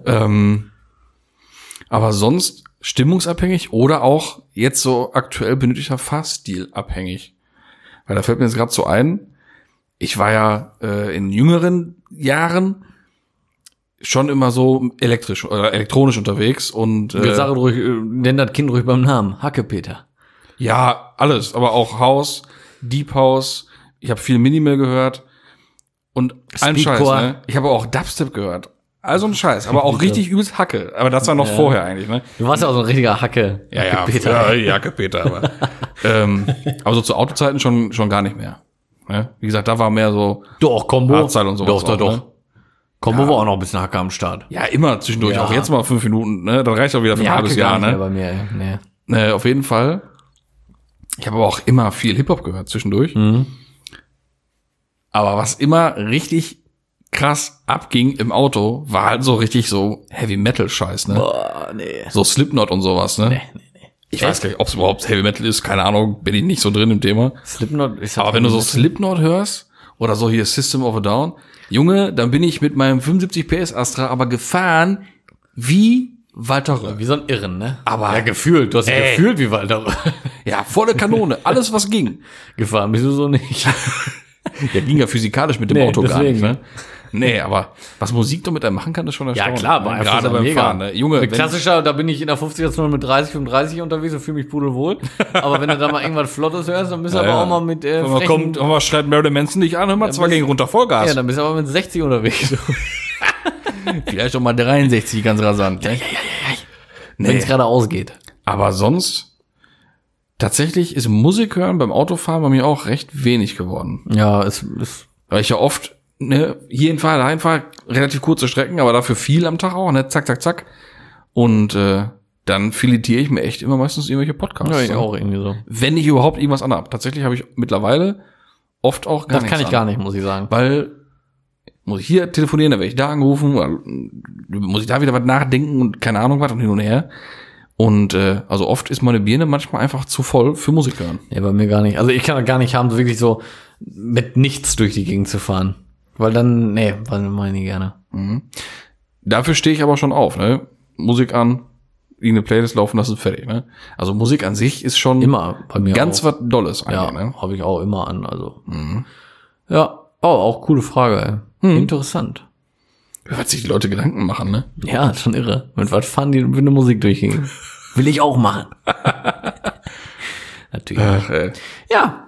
Aber sonst stimmungsabhängig oder auch jetzt so aktuell benötigter Fahrstil abhängig. Weil da fällt mir jetzt gerade so ein, ich war ja in jüngeren Jahren schon immer so elektrisch oder elektronisch unterwegs und Sag ruhig, nenn das Kind ruhig beim Namen. Hackepeter. Ja, alles, aber auch House, Deep House, ich habe viel Minimal gehört und ein Scheiß, ne? Ich habe auch Dubstep gehört. Also ein Scheiß, aber auch richtig übelst Hacke. Aber das war noch vorher eigentlich, ne? Du warst ja auch so ein richtiger Hackepeter. Ja, Hackepeter, aber aber so zu Autozeiten schon gar nicht mehr. Ne? Wie gesagt, da war mehr so Doch, Combo. Hardstyle und sowas. Doch. Ne? Combo war auch noch ein bisschen Hacke am Start. Ja, immer zwischendurch. Ja. Auch jetzt mal 5 Minuten, ne? Dann reicht auch wieder für ein halbes Jahr, ne? Bei mir, nee. Auf jeden Fall. Ich habe aber auch immer viel Hip-Hop gehört zwischendurch. Aber was immer richtig krass abging im Auto, war halt so richtig so Heavy-Metal-Scheiß, ne? Boah, nee. So Slipknot und sowas, ne? Nee. Ich weiß gar nicht, ob es überhaupt Heavy Metal ist, keine Ahnung, bin ich nicht so drin im Thema. Slipknot ist Aber wenn du so Slipknot hörst oder so hier System of a Down, Junge, dann bin ich mit meinem 75 PS Astra aber gefahren wie Walter Röll. wie so ein Irren, ne? Aber ja, gefühlt. Du hast dich gefühlt wie Walter Röll. Ja, volle Kanone, alles was ging. Gefahren bist du so nicht. Ja, ging ja physikalisch mit dem Nee, Auto gar deswegen. nicht, ne? Nee, aber was Musik doch mit einem machen kann, ist schon Ja, erstaunlich. klar, ne? aber Gerade beim Fahren, ne? Junge, Mit klassischer, da bin ich in der 50er-Zone mit 30, 35 unterwegs und fühle mich pudelwohl. Aber wenn du da mal irgendwas Flottes hörst, dann bist du aber auch mal mit schreibt Marilyn Manson dich an, hör mal, zwar gegen runter Vollgas. Ja, dann bist du aber mit 60 unterwegs. Vielleicht auch mal 63, ganz rasant. Ne? Wenn es gerade ausgeht. Aber sonst, tatsächlich ist Musik hören beim Autofahren bei mir auch recht wenig geworden. Ja, es ist. Weil ich ja oft, ne, hierhin fahre, dahin fahre, relativ kurze Strecken, aber dafür viel am Tag auch, ne, zack, zack, zack. Und dann filetiere ich mir echt immer meistens irgendwelche Podcasts. Ja, ich ne? auch irgendwie so. Wenn ich überhaupt irgendwas anhab. Tatsächlich habe ich mittlerweile oft auch gar Das kann ich gar nicht, muss ich sagen. Weil muss ich hier telefonieren, dann werde ich da angerufen, oder muss ich da wieder was nachdenken und keine Ahnung was und hin und her. Und also oft ist meine Birne manchmal einfach zu voll für Musik hören. Nee, bei mir gar nicht. Also ich kann das gar nicht haben, so wirklich so mit nichts durch die Gegend zu fahren. Weil dann, meine ich nie gerne. Dafür stehe ich aber schon auf, ne? Musik an, irgendeine Playlist laufen lassen, fertig, ne? Also Musik an sich ist schon Immer bei mir ganz auch. was Dolles eigentlich, Ja, ne? habe ich auch immer an, also. Ja, auch coole Frage, ey. Interessant. Was sich die Leute Gedanken machen, ne? Ja, ist schon irre. Mit was fahren die für eine Musik durchgehen? Will ich auch machen. Natürlich. Ach, ey. Ja.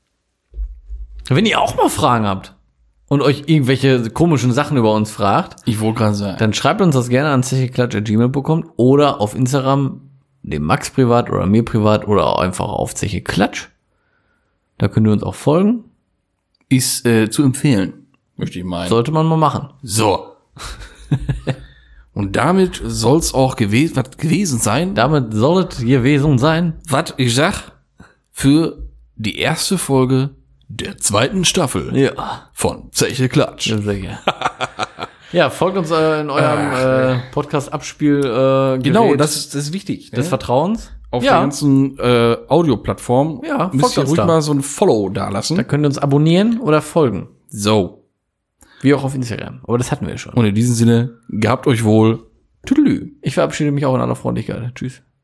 Wenn ihr auch mal Fragen habt und euch irgendwelche komischen Sachen über uns fragt, Ich wollte gerade sagen. dann schreibt uns das gerne an zecheklatsch@gmail.com oder auf Instagram dem Max privat oder mir privat oder auch einfach auf Zeche Klatsch. Da könnt ihr uns auch folgen. Ist zu empfehlen, möchte ich meinen. Sollte man mal machen. So. Und damit soll's auch gewesen sein. Damit soll es gewesen sein. Was ich sag, für die erste Folge der 2. Staffel Ja. von Zeche Klatsch. Ja, sicher. Ja, folgt uns in eurem Podcast-Abspiel Genau, Gerät das ist wichtig. des Vertrauens. Auf Ja. der ganzen Audioplattform Ja, müsst folgt ihr uns ruhig da. mal so ein Follow da lassen. Da könnt ihr uns abonnieren oder folgen. So. Wie auch auf Instagram. Aber das hatten wir schon. Und in diesem Sinne, gehabt euch wohl. Tüdelü. Ich verabschiede mich auch in aller Freundlichkeit. Tschüss.